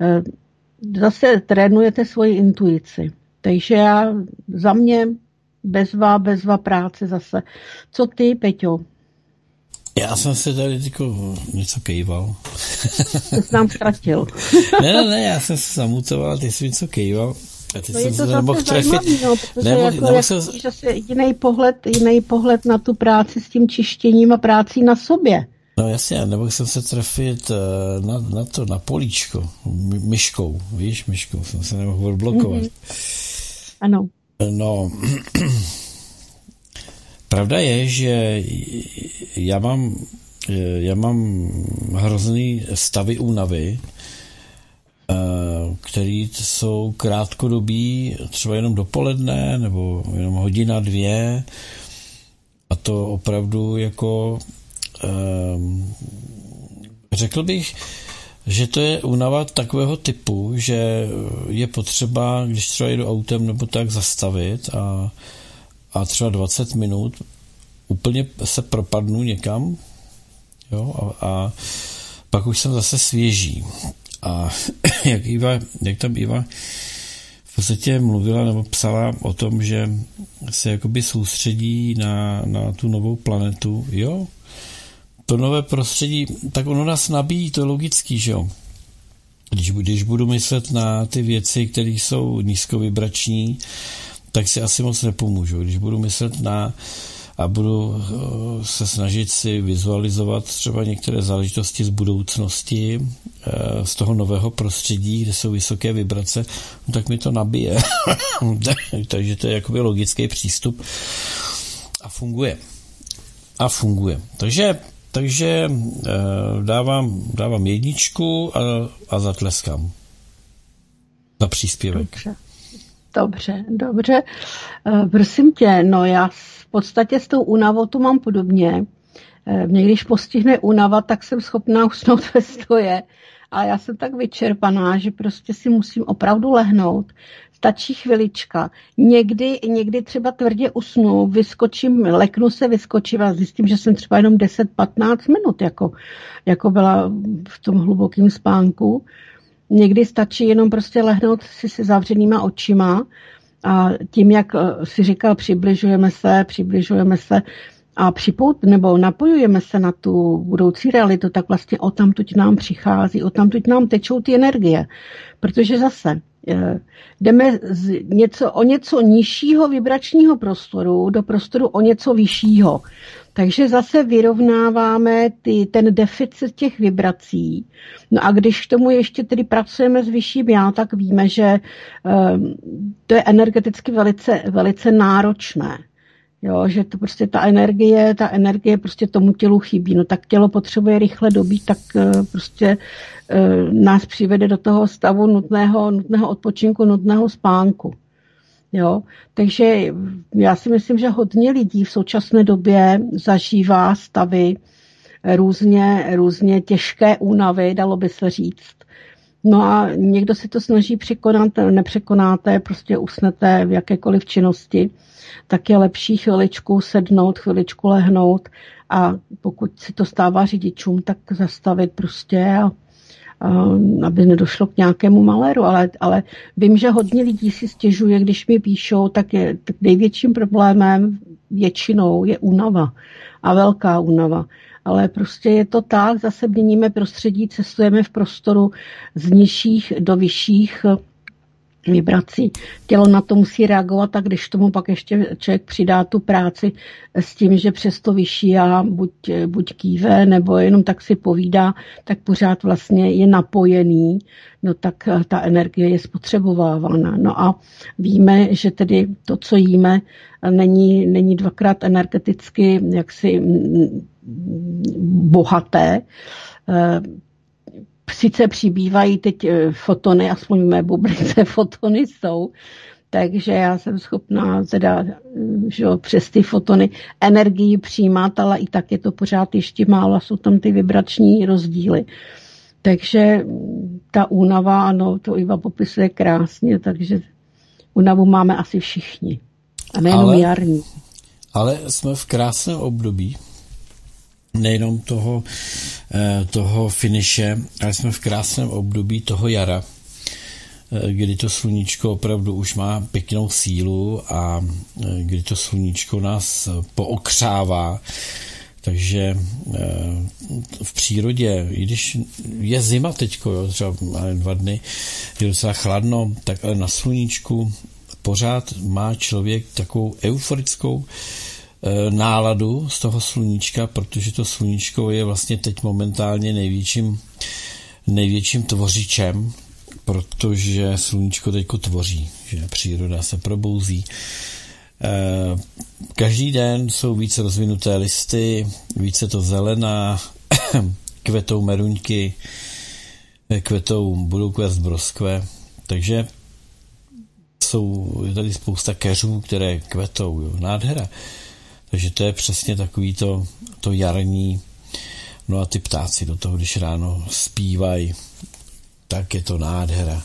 Zase trénujete svoji intuici. Takže já za mě bezva, bezva práce zase. Co ty, Peťo?
Já jsem se tady tyko něco kejval.
Jsi nám ztratil.
ne, ne, ne, já jsem se zamutoval, ty jsi něco kejval. A teď
to
jsem
je to
se nemohl trefit.
No, protože
Nebo,
jako,
nebo
jak
jsem...
zase jiný pohled, jiný pohled na tu práci s tím čištěním a prácí na sobě.
No jasně, nebo jsem se trefit na, na to, na políčko, myškou, víš, myškou, jsem se nemohl odblokovat. Mm-hmm.
Ano.
No, pravda je, že já mám, já mám hrozný stavy únavy, který jsou krátkodobí, třeba jenom dopoledne, nebo jenom hodina, dvě, a to opravdu jako řekl bych, že to je únava takového typu, že je potřeba, když třeba jedu autem nebo tak, zastavit a, a třeba dvacet minut úplně se propadnu někam, jo, a, a pak už jsem zase svěží. A jak, Iva, jak tam Iva v podstatě mluvila nebo psala o tom, že se jakoby soustředí na, na tu novou planetu, jo, to nové prostředí, tak ono nás nabíjí, to je logický, že jo. Když, když budu myslet na ty věci, které jsou nízkovibrační, tak si asi moc nepomůžu. Když budu myslet na a budu se snažit si vizualizovat třeba některé záležitosti z budoucnosti, z toho nového prostředí, kde jsou vysoké vibrace, no tak mi to nabije. Takže to je jakoby logický přístup a funguje. A funguje. Takže, takže dávám, dávám jedničku a, a zatleskám za příspěvek.
Dobře, dobře. dobře. Prosím tě, no já v podstatě s tou únavou to mám podobně. Mě když postihne únava, tak jsem schopná usnout ve stoje. Ale já jsem tak vyčerpaná, že prostě si musím opravdu lehnout. Stačí chvilička. Někdy, někdy třeba tvrdě usnu, vyskočím, leknu se, vyskočím a zjistím, že jsem třeba jenom deset patnáct minut, jako, jako byla v tom hlubokém spánku. Někdy stačí jenom prostě lehnout si se zavřenýma očima a tím, jak si říkal, přibližujeme se, přibližujeme se a připout, nebo napojujeme se na tu budoucí realitu, tak vlastně odtamtud nám přichází, odtamtud nám tečou ty energie. Protože zase jdeme z něco, o něco nižšího vibračního prostoru do prostoru o něco vyššího. Takže zase vyrovnáváme ty, ten deficit těch vibrací. No a když k tomu ještě tedy pracujeme s vyšším já, tak víme, že um, to je energeticky velice, velice náročné. Jo, že to prostě ta energie, ta energie prostě tomu tělu chybí. No tak tělo potřebuje rychle dobít, tak uh, prostě uh, nás přivede do toho stavu nutného, nutného odpočinku, nutného spánku. Jo, takže já si myslím, že hodně lidí v současné době zažívá stavy různě, různě těžké únavy, dalo by se říct. No a někdo si to snaží překonat, nepřekonáte, prostě usnete v jakékoliv činnosti, tak je lepší chviličku sednout, chviličku lehnout a pokud si to stává řidičům, tak zastavit prostě a aby nedošlo k nějakému maléru, ale, ale vím, že hodně lidí si stěžuje, když mi píšou, tak, je, tak největším problémem většinou je únava a velká únava. Ale prostě je to tak, zase měníme prostředí, cestujeme v prostoru z nižších do vyšších vibrací. Tělo na to musí reagovat a když tomu pak ještě člověk přidá tu práci s tím, že přes to vyšší já buď, buď kýve nebo jenom tak si povídá, tak pořád vlastně je napojený, no tak ta energie je spotřebovávána. No a víme, že tedy to, co jíme, není, není dvakrát energeticky jaksi bohaté. Sice přibývají teď fotony, aspoň v mé bublice fotony jsou, takže já jsem schopná teda, že přes ty fotony energii přijímat, ale i tak je to pořád ještě málo, jsou tam ty vibrační rozdíly. Takže ta únava, ano, to Iva popisuje krásně, takže únavu máme asi všichni. A nejenom ale, jarní.
Ale jsme v krásném období, nejenom toho, toho finiše, ale jsme v krásném období toho jara, kdy to sluníčko opravdu už má pěknou sílu a kdy to sluníčko nás pookřává. Takže v přírodě, i když je zima teďko, jo, třeba dva dny, je docela chladno, tak ale na sluníčku pořád má člověk takovou euforickou náladu z toho sluníčka, protože to sluníčko je vlastně teď momentálně největším, největším tvořičem, protože sluníčko teďko tvoří, že příroda se probouzí. Každý den jsou více rozvinuté listy, více to zelená, kvetou meruňky, kvetou, budou kvést broskve, takže jsou je tady spousta keřů, které kvetou, jo, nádhera. Takže to je přesně takový to, to jarní. No a ty ptáci do toho, když ráno zpívají, tak je to nádhera.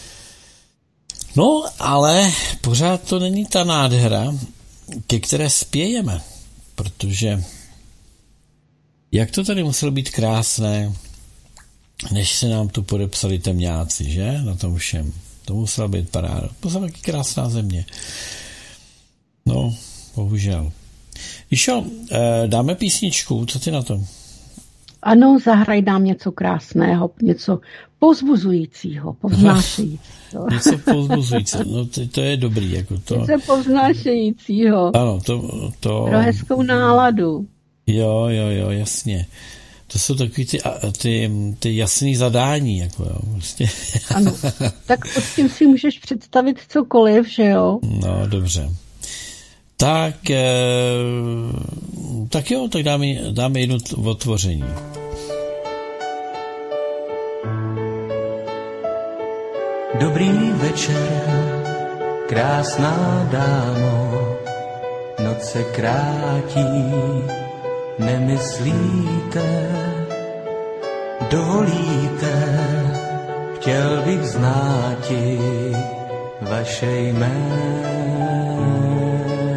No, ale pořád to není ta nádhera, ke které spějeme, protože jak to tady muselo být krásné, než se nám tu podepsali temňáci, že? Na tom všem. To musela být paráda. To byla taky krásná země. No, bohužel. Išo, dáme písničku, co ty na tom?
ano, zahraj nám něco krásného, něco povzbuzujícího, povznášejícího.
Něco povzbuzujícího, no to, to je dobrý. Jako to...
Něco povznášejícího.
Ano, to, to...
Pro hezkou náladu.
Jo, jo, jo, jasně. To jsou takový ty, ty, ty jasný zadání, jako jo, vlastně.
Ano, tak pod tím si můžeš představit cokoliv, že jo?
No, dobře. Tak, eh, tak jo, tak dáme, dáme jedno otvoření.
Dobrý večer, krásná dámo, noc se krátí, nemyslíte, dovolíte, chtěl bych znáti vaše jméno.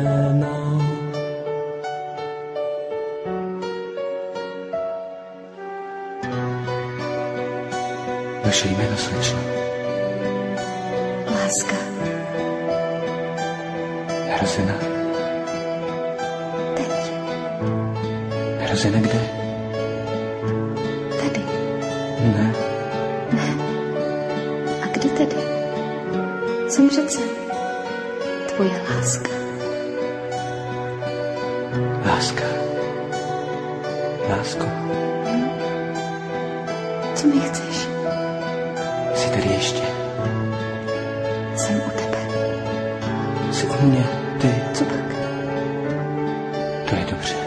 Vaše jméno, slečno.
Láska.
Hrozena.
Teď.
Hrozena kde?
Tady.
Ne.
Ne. A kde tedy? Jsem řece. Tvoje láska.
Láska. Lásko.
Hm? Co mi chceš?
Jsi tady ještě?
Jsem u tebe.
Jsi u mě, ty?
Co pak?
To je dobře.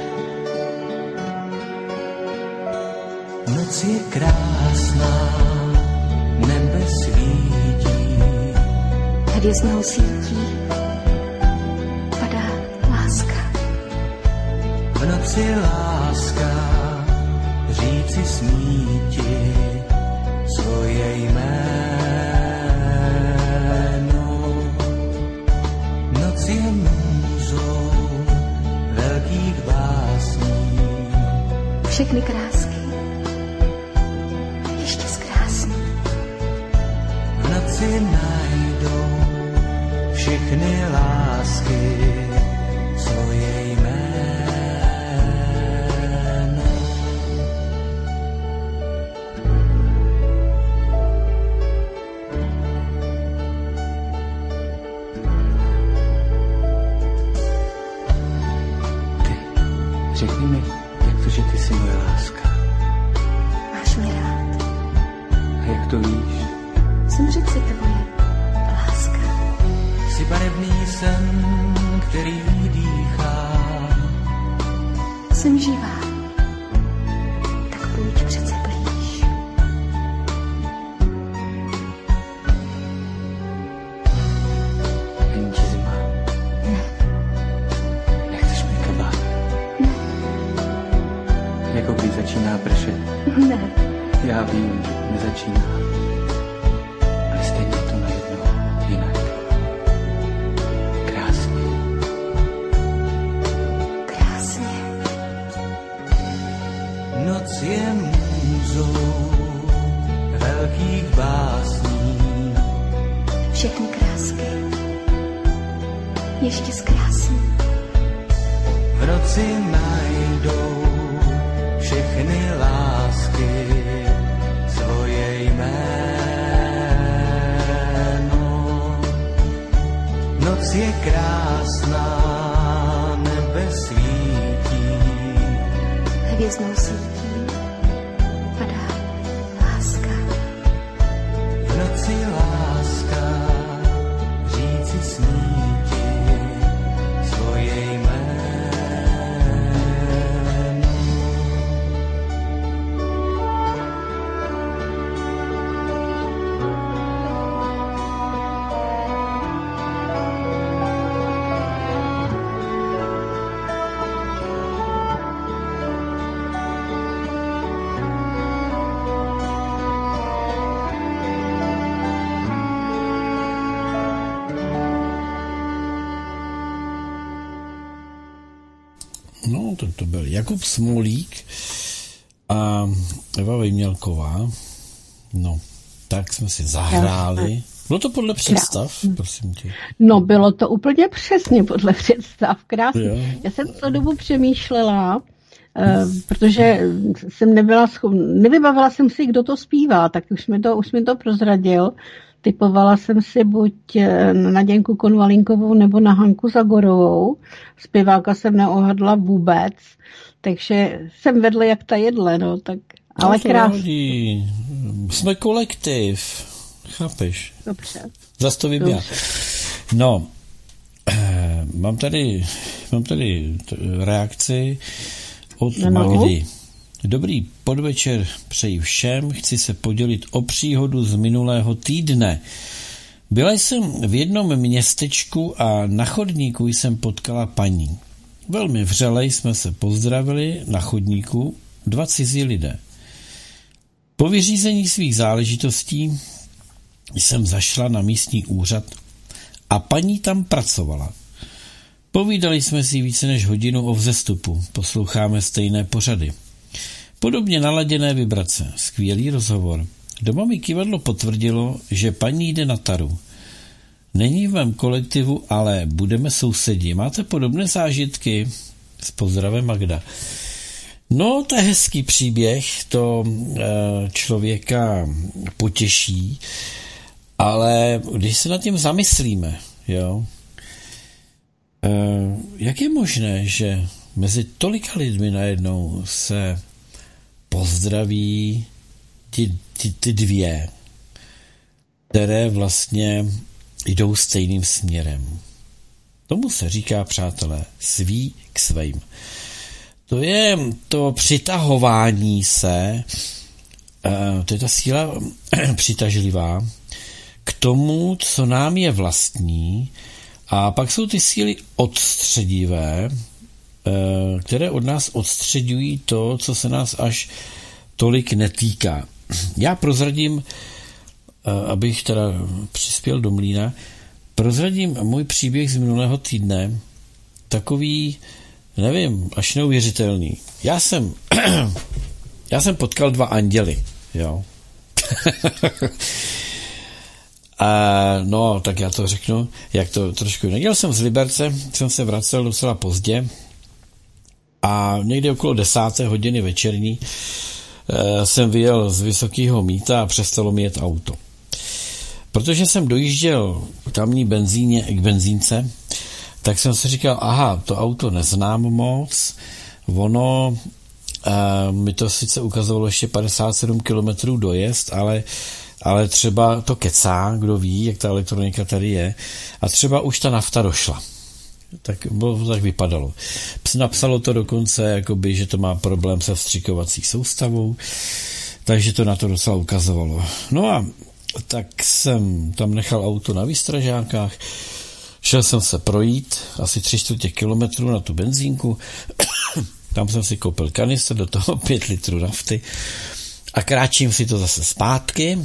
Noc je krásná, nebe svítí.
Hvězdnou sítí padá láska.
V noci láska říci smí ti svoje jméno. Noc je můzou velkých básní.
Všechny krásky ještě zkrásný.
V noci najdou všechny lásky svoje jméno. Řekni mi, jak to, že ty jsi moje láska.
Máš mě rád.
A jak to víš?
Jsem řece tvoje láska.
Jsi barevný sen, který dýchá.
Jsem živá. Tak pojď přece blíž.
Není ti zima?
Ne.
Nechceš mi kabát?
Ne.
Jako když začíná pršet.
Ne.
Já vím, nezačíná. Ale stejně to najednou jinak. Krásně.
Krásně.
Noc je můzou velkých básní.
Všechny krásky ještě zkrásný.
V noci najdou všechny lásky svoje jméno. Noc je krásná, nebe svítí.
Hvězdnou sítí padá láska.
V noci láska říci smí ti svoje jméno.
No, to, to byl Jakub Smolík a Eva Vejmělková. No, tak jsme si zahráli. Bylo to podle představ, prosím tě?
No, bylo to úplně přesně podle představ. Krásně.
Jo.
Já jsem celou dobu přemýšlela, protože jsem nebyla schopná, nevybavila jsem si, kdo to zpívá, tak už mi to, už mi to prozradil. Typovala jsem si buď na Děnku Konvalinkovou nebo na Hanku Zagorovou. Zpěváka jsem neohadla vůbec, takže jsem vedle jak ta jedle, no, tak, ale
no, krásně. Jsme kolektiv, chápeš?
Dobře.
Zas to vybíjá. No, mám tady, mám tady reakci od no. Magdy. Dobrý podvečer přeji všem, chci se podělit o příhodu z minulého týdne. Byla jsem v jednom městečku a na chodníku jsem potkala paní. Velmi vřele jsme se pozdravili na chodníku dva cizí lidé. Po vyřízení svých záležitostí jsem zašla na místní úřad a paní tam pracovala. Povídali jsme si více než hodinu o vzestupu, posloucháme stejné pořady. Podobně naladěné vibrace, skvělý rozhovor. Doma mi kývadlo potvrdilo, že paní jde na taru. Není v mém kolektivu, ale budeme sousedi. Máte podobné zážitky? S pozdravem Magda. No, to je hezký příběh, to e, člověka potěší, ale když se nad tím zamyslíme, jo, e, jak je možné, že mezi tolika lidmi najednou se pozdraví ty, ty, ty dvě, které vlastně jdou stejným směrem. Tomu se říká, přátelé, svý k svým. To je to přitahování se, to je ta síla přitažlivá k tomu, co nám je vlastní, a pak jsou ty síly odstředivé, které od nás odstředují to, co se nás až tolik netýká. Já prozradím, abych teda přispěl do mlýna, prozradím můj příběh z minulého týdne, takový, nevím, až neuvěřitelný. Já jsem, já jsem potkal dva anděly, jo. A no, tak já to řeknu, jak to trošku. Nedělal jsem z Liberce, jsem se vracel docela pozdě a někdy okolo desáté hodiny večerní e, jsem vyjel z Vysokého Mýta a přestalo mi jet auto. Protože jsem dojížděl k tamní benzíně, k benzínce, tak jsem si říkal, aha, to auto neznám moc, ono, e, mi to sice ukazovalo ještě padesát sedm kilometrů dojezd, ale ale třeba to kecá, kdo ví, jak ta elektronika tady je, a třeba už ta nafta došla. Tak, bo, tak vypadalo. Napsalo to dokonce, jakoby, že to má problém se vstřikovací soustavou, takže to na to docela ukazovalo. No a tak jsem tam nechal auto na výstražákách, šel jsem se projít asi tři čtvrtě kilometrů na tu benzínku, tam jsem si koupil kanistr, do toho pět litrů nafty a kráčím si to zase zpátky.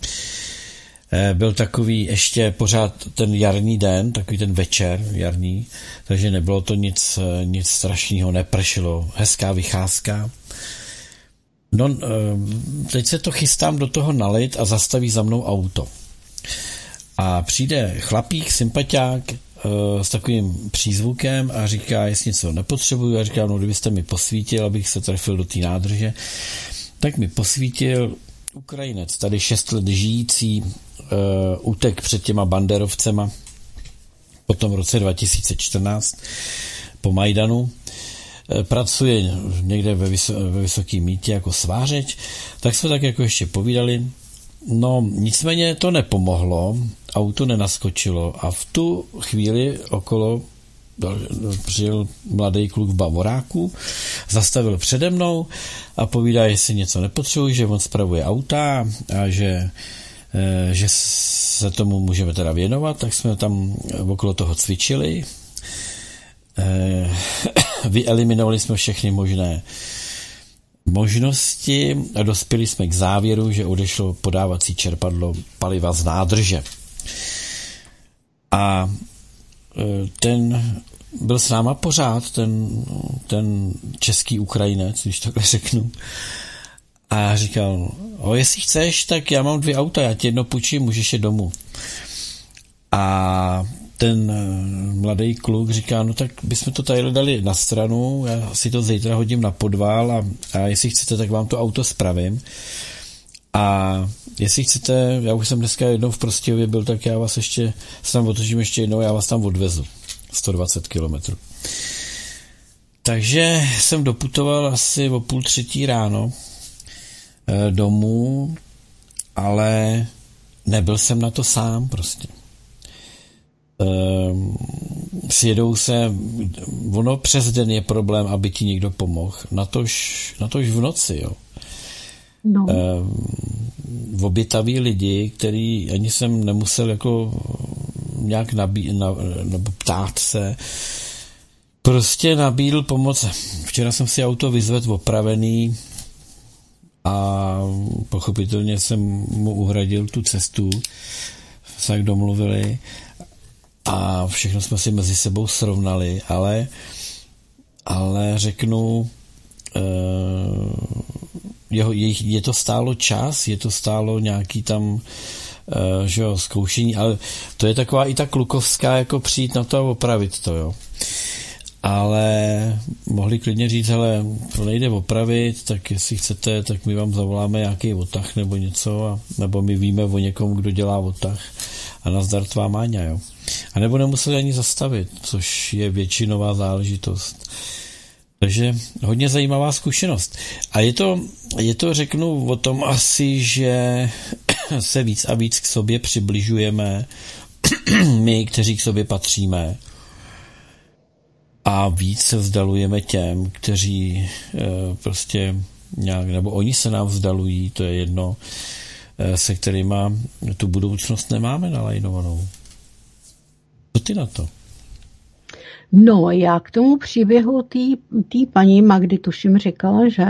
Byl takový ještě pořád ten jarní den, takový ten večer jarní, takže nebylo to nic, nic strašného, nepršelo, hezká vycházka. No, teď se to chystám do toho nalit a zastaví za mnou auto. A přijde chlapík, sympatiák s takovým přízvukem a říká, jestli něco nepotřebuju, a říkám, no kdybyste mi posvítil, abych se trefil do té nádrže, tak mi posvítil Ukrajinec, tady šest let žijící, uh, utek před těma banderovcema po tom roce dva tisíce čtrnáct po Majdanu, uh, pracuje někde ve, Vyso- ve Vysokém Mýtě jako svářeč, tak jsme tak jako ještě povídali. No, nicméně to nepomohlo, auto nenaskočilo a v tu chvíli okolo přijel mladý kluk v bavoráku, zastavil přede mnou a povídá, jestli něco nepotřebuje, že on spravuje auta a že, že se tomu můžeme teda věnovat, tak jsme tam okolo toho cvičili. Vyeliminovali jsme všechny možné možnosti a dospěli jsme k závěru, že odešlo podávací čerpadlo paliva z nádrže. A ten byl s náma pořád, ten, ten český Ukrajinec, když takhle řeknu. A říkal, o, jestli chceš, tak já mám dvě auta, já ti jedno půjčím, můžeš je domů. A ten mladý kluk říká, no tak bychom to tady dali na stranu, já si to zítra hodím na podvál a, a jestli chcete, tak vám to auto spravím. A jestli chcete, já už jsem dneska jednou v Prostějově byl, tak já vás ještě, se tam otočím ještě jednou, já vás tam odvezu. sto dvacet kilometrů. Takže jsem doputoval asi o půl třetí ráno e, domů, ale nebyl jsem na to sám prostě. E, sjedou se, ono přes den je problém, aby ti někdo pomohl, natož, natož v noci, jo.
No.
E, obětaví lidi, který ani jsem nemusel jako nějak nabí, na, nebo ptát se, prostě nabídl pomoc. Včera jsem si auto vyzvedl opravený a pochopitelně jsem mu uhradil tu cestu, se jak domluvili a všechno jsme si mezi sebou srovnali, ale ale řeknu, je, je, je to stálo čas, je to stálo nějaký tam že jo, zkoušení, ale to je taková i ta klukovská, jako přijít na to a opravit to, jo. Ale mohli klidně říct, hele, to nejde opravit, tak jestli chcete, tak my vám zavoláme nějaký odtah nebo něco, a, nebo my víme o někom, kdo dělá odtah a nazdar tvá Máňa, jo. A nebo nemuseli ani zastavit, což je většinová záležitost. Takže hodně zajímavá zkušenost. A je to, je to, řeknu, o tom asi, že se víc a víc k sobě přibližujeme, my, kteří k sobě patříme, a víc se vzdalujeme těm, kteří e, prostě nějak, nebo oni se nám vzdalují, to je jedno, e, se kterýma tu budoucnost nemáme nalajnovanou. Co ty na to?
No, já k tomu příběhu té paní Magdy, tuším, říkala, že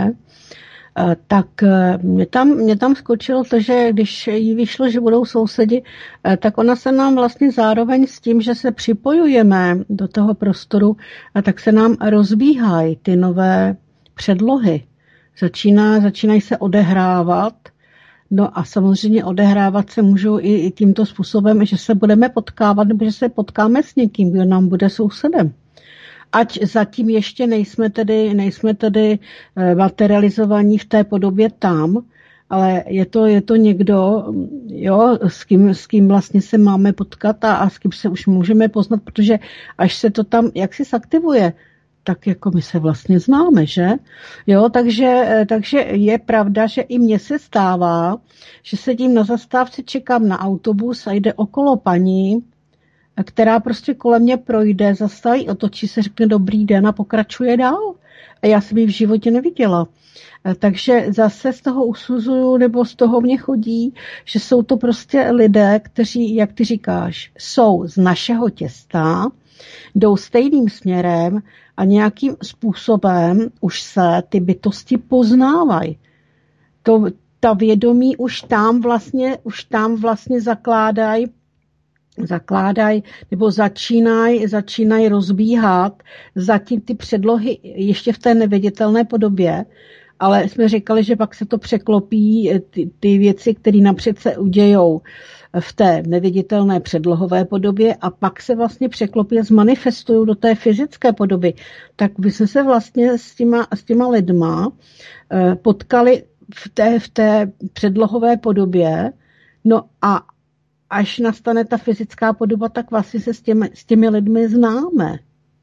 tak mě tam, mě tam skočilo to, že když jí vyšlo, že budou sousedi, tak ona se nám vlastně zároveň s tím, že se připojujeme do toho prostoru, tak se nám rozbíhají ty nové předlohy. Začíná, začínají se odehrávat, no a samozřejmě odehrávat se můžou i, i tímto způsobem, že se budeme potkávat, nebo že se potkáme s někým, kdo nám bude sousedem. Ať zatím ještě nejsme tedy, nejsme tedy materializovaní v té podobě tam, ale je to, je to někdo, jo, s kým, s kým vlastně se máme potkat a, a s kým se už můžeme poznat, protože až se to tam jaksi zaktivuje, tak jako my se vlastně známe, že? Jo, takže, takže je pravda, že i mně se stává, že sedím na zastávce, čekám na autobus a jde okolo paní, která prostě kolem mě projde, zastaví, otočí se, řekne dobrý den a pokračuje dál. A já jsem ji v životě neviděla. Takže zase z toho usuzuju, nebo z toho mě chodí, že jsou to prostě lidé, kteří, jak ty říkáš, jsou z našeho těsta, jdou stejným směrem a nějakým způsobem už se ty bytosti poznávají. To, ta vědomí už tam vlastně, už tam vlastně zakládají zakládají nebo začínají začínaj rozbíhat zatím ty předlohy ještě v té neviditelné podobě, ale jsme říkali, že pak se to překlopí ty, ty věci, které napřed se udějou v té neviditelné předlohové podobě a pak se vlastně překlopí a zmanifestují do té fyzické podoby. Tak by jsme se vlastně s těma, s těma lidma potkali v té, v té předlohové podobě, no a až nastane ta fyzická podoba, tak vlastně se s těmi, s těmi lidmi známe.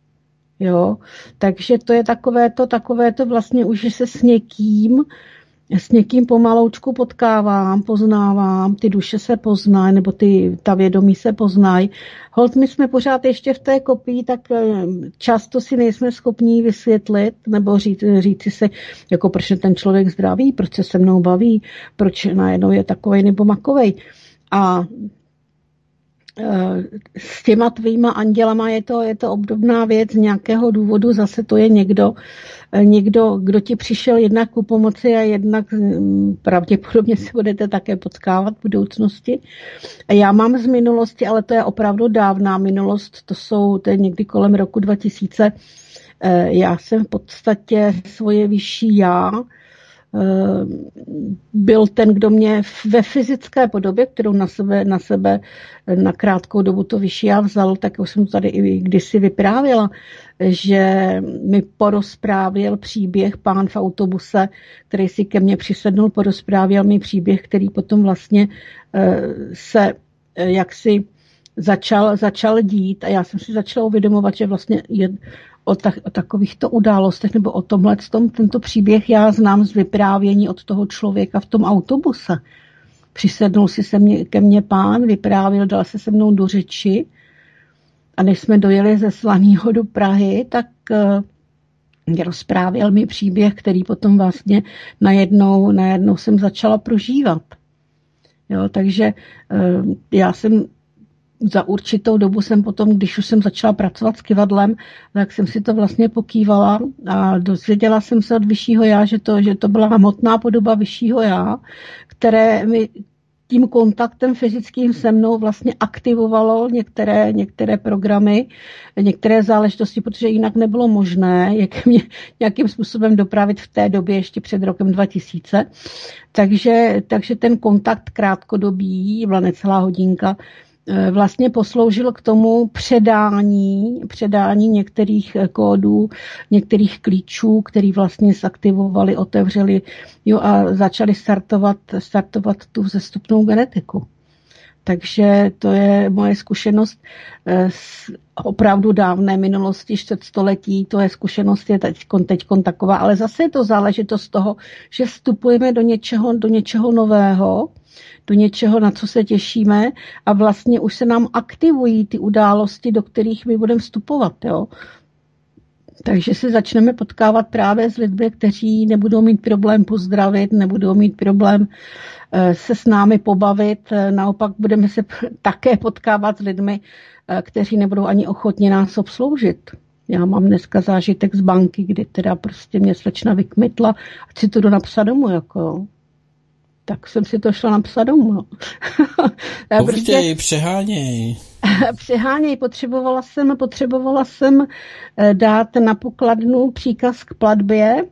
Jo? Takže to je takové to, takové to vlastně už, že se s někým, s někým pomaloučku potkávám, poznávám, ty duše se poznají, nebo ty, ta vědomí se poznají. Holt, my jsme pořád ještě v té kopii, tak často si nejsme schopní vysvětlit, nebo říct, říci si, jako proč je ten člověk zdravý, proč se se mnou baví, proč najednou je takovej nebo makovej. A s těma tvýma andělama je to, je to obdobná věc z nějakého důvodu, zase to je někdo, někdo, kdo ti přišel jednak ku pomoci a jednak pravděpodobně se budete také potkávat v budoucnosti. Já mám z minulosti, ale to je opravdu dávná minulost, to jsou, to je někdy kolem roku dva tisíce, já jsem v podstatě svoje vyšší já byl ten, kdo mě ve fyzické podobě, kterou na sebe, na sebe na krátkou dobu to vyšší já vzal, tak už jsem to tady i kdysi vyprávěla, že mi porozprávěl příběh pán v autobuse, který si ke mně přisednul, porozprávěl mi příběh, který potom vlastně se jaksi začal, začal dít a já jsem si začala uvědomovat, že vlastně je o, tak, o takovýchto událostech nebo o tomhle, tom, tento příběh já znám z vyprávění od toho člověka v tom autobuse. Přisednul si se mě, ke mně pán, vyprávěl, dal se se mnou do řeči a než jsme dojeli ze Slaného do Prahy, tak uh, rozprávěl mi příběh, který potom vlastně najednou, najednou jsem začala prožívat. Jo, takže uh, já jsem za určitou dobu jsem potom, když už jsem začala pracovat s kyvadlem, tak jsem si to vlastně pokývala a dozvěděla jsem se od vyššího já, že to, že to byla hmotná podoba vyššího já, které mi tím kontaktem fyzickým se mnou vlastně aktivovalo některé, některé programy, některé záležitosti, protože jinak nebylo možné, jak mě nějakým způsobem dopravit v té době ještě před rokem dva tisíce. Takže, takže ten kontakt krátkodobý, byla necelá hodinka, vlastně posloužil k tomu předání, předání některých kódů, některých klíčů, který vlastně zaktivovali, otevřeli, jo, a začali startovat, startovat tu vzestupnou genetiku. Takže to je moje zkušenost z opravdu dávné minulosti, čtvrtstoletí, to je zkušenost je teďkon, teďkon taková, ale zase je to záležitost toho, že vstupujeme do něčeho, do něčeho nového, do něčeho, na co se těšíme a vlastně už se nám aktivují ty události, do kterých my budeme vstupovat. Jo? Takže se začneme potkávat právě s lidmi, kteří nebudou mít problém pozdravit, nebudou mít problém se s námi pobavit, naopak budeme se také potkávat s lidmi, kteří nebudou ani ochotni nás obsloužit. Já mám dneska zážitek z banky, kdy teda prostě mě slečna vykmitla a chci to napsat domů, jako tak jsem si to šla napsat domů. No.
Povídej, prostě, přeháněj.
Přeháněj, potřebovala jsem, potřebovala jsem dát na pokladnu příkaz k platbě.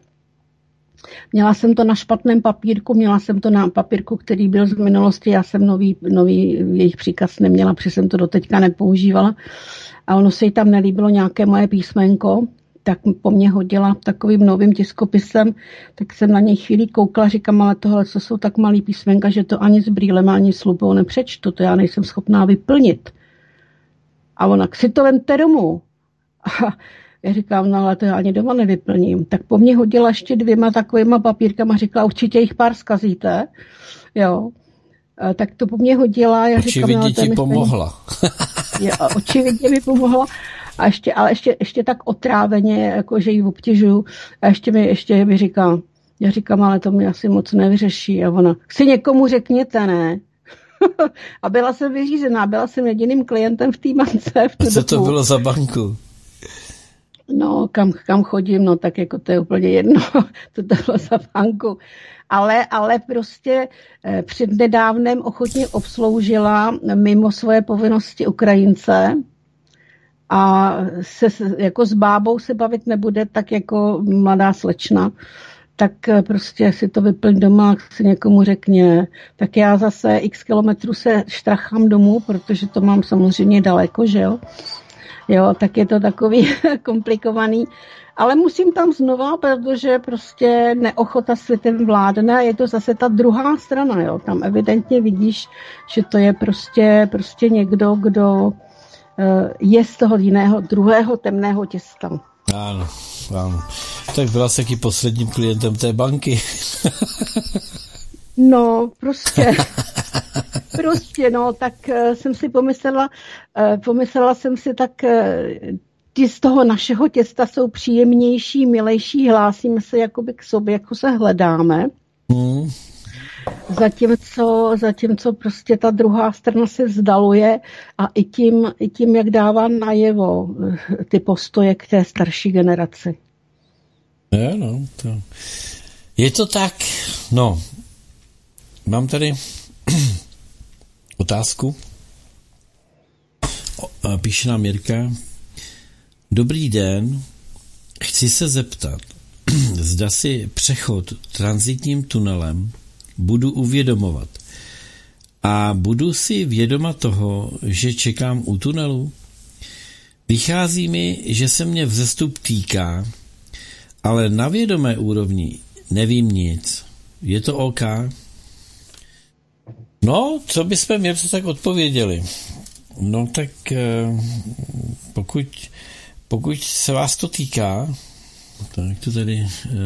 Měla jsem to na špatném papírku, měla jsem to na papírku, který byl z minulosti, já jsem nový, nový jejich příkaz neměla, protože jsem to doteďka nepoužívala. A ono se jí tam nelíbilo nějaké moje písmenko, tak po mně hodila takovým novým tiskopisem, tak jsem na něj chvíli koukala, říkám, ale tohle, co jsou tak malý písmenka, že to ani s brýlem, ani s lupou nepřečtu, to já nejsem schopná vyplnit. A ona, si to vemte domů. A já říkám, no ale to já ani doma nevyplním. Tak po mně hodila ještě dvěma takovýma papírkama, říkala, určitě jich pár zkazíte. Jo. A tak to po mně hodila. Já
očividně
říkám,
ti pomohla.
Je, očividně mi pomohla. A ještě, ale ještě, ještě tak otráveně, jako že ji obtěžuju. A ještě mi, ještě mi říká, já říkám, ale to mi asi moc nevyřeší. A ona, si někomu řekněte, ne? A byla jsem vyřízená, byla jsem jediným klientem v té bance. V
a co to bylo za banku?
No, kam, kam chodím, no tak jako to je úplně jedno, co to bylo za banku. Ale, ale prostě eh, přednedávnem ochotně obsloužila mimo svoje povinnosti Ukrajince a se, jako s bábou se bavit nebude, tak jako mladá slečna, tak prostě si to vyplň doma, si někomu řekně. Tak já zase x kilometrů se štrachám domů, protože to mám samozřejmě daleko, že jo. Jo, tak je to takový komplikovaný. Ale musím tam znova, protože prostě neochota světem vládne a je to zase ta druhá strana, jo. Tam evidentně vidíš, že to je prostě, prostě někdo, kdo je z toho jiného, druhého temného těsta.
Ano, ano. Tak byla jsi taky posledním klientem té banky.
No, prostě, prostě, no, tak uh, jsem si pomyslela, uh, pomyslela jsem si, tak uh, ti z toho našeho těsta jsou příjemnější, milejší, hlásíme se jakoby k sobě, jako se hledáme. Hmm. Zatímco, zatímco prostě ta druhá strana se vzdaluje a i tím, i tím, jak dává najevo ty postoje k té starší generaci.
Je, no, to... Je to tak, no, mám tady otázku. Píše nám Jirka. Dobrý den, chci se zeptat. zda si přechod tranzitním tunelem budu uvědomovat. A budu si vědoma toho, že čekám u tunelu. Vychází mi, že se mě vzestup týká, ale na vědomé úrovni nevím nic. Je to OK? No, co bychom měli tak odpověděli? No tak pokud, pokud se vás to týká, tak to tady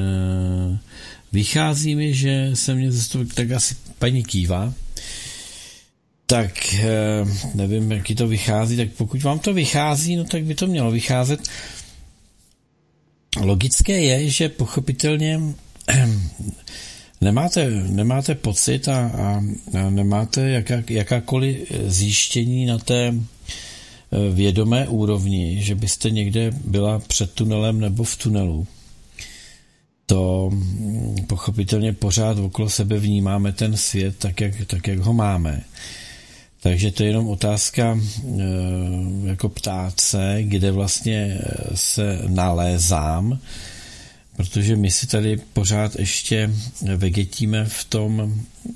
vychází mi, že se mě vzestup, tak asi paní kývá. Tak nevím, jaký to vychází, tak pokud vám to vychází, no tak by to mělo vycházet. Logické je, že pochopitelně nemáte, nemáte pocit a, a, a nemáte jaká, jakákoliv zjištění na té vědomé úrovni, že byste někde byla před tunelem nebo v tunelu. To pochopitelně pořád okolo sebe vnímáme ten svět tak, jak, tak, jak ho máme. Takže to je jenom otázka jako ptát se, kde vlastně se nalézám, protože my si tady pořád ještě vegetíme v tom,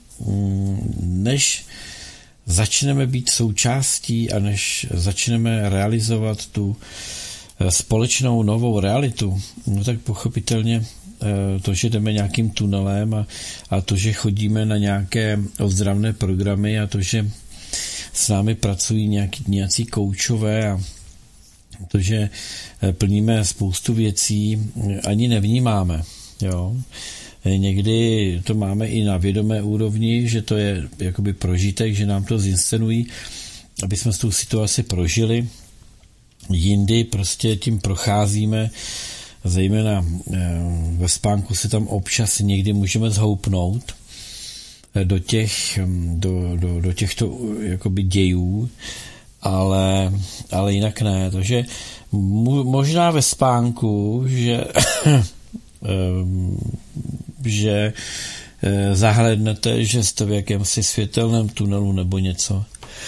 než začneme být součástí a než začneme realizovat tu společnou novou realitu, no tak pochopitelně to, že jdeme nějakým tunelem a, a to, že chodíme na nějaké ozdravné programy a to, že s námi pracují nějaký, nějací koučové a to, že plníme spoustu věcí, ani nevnímáme. Jo. Někdy to máme i na vědomé úrovni, že to je jakoby prožitek, že nám to zinscenují, aby jsme s tou situaci prožili. Jindy prostě tím procházíme, zejména ve spánku se tam občas někdy můžeme zhoupnout do těch, do, do, do těchto jakoby dějů, ale, ale jinak ne. Takže možná ve spánku, že že zahlédnete, že jste v jakémsi světelném tunelu nebo něco.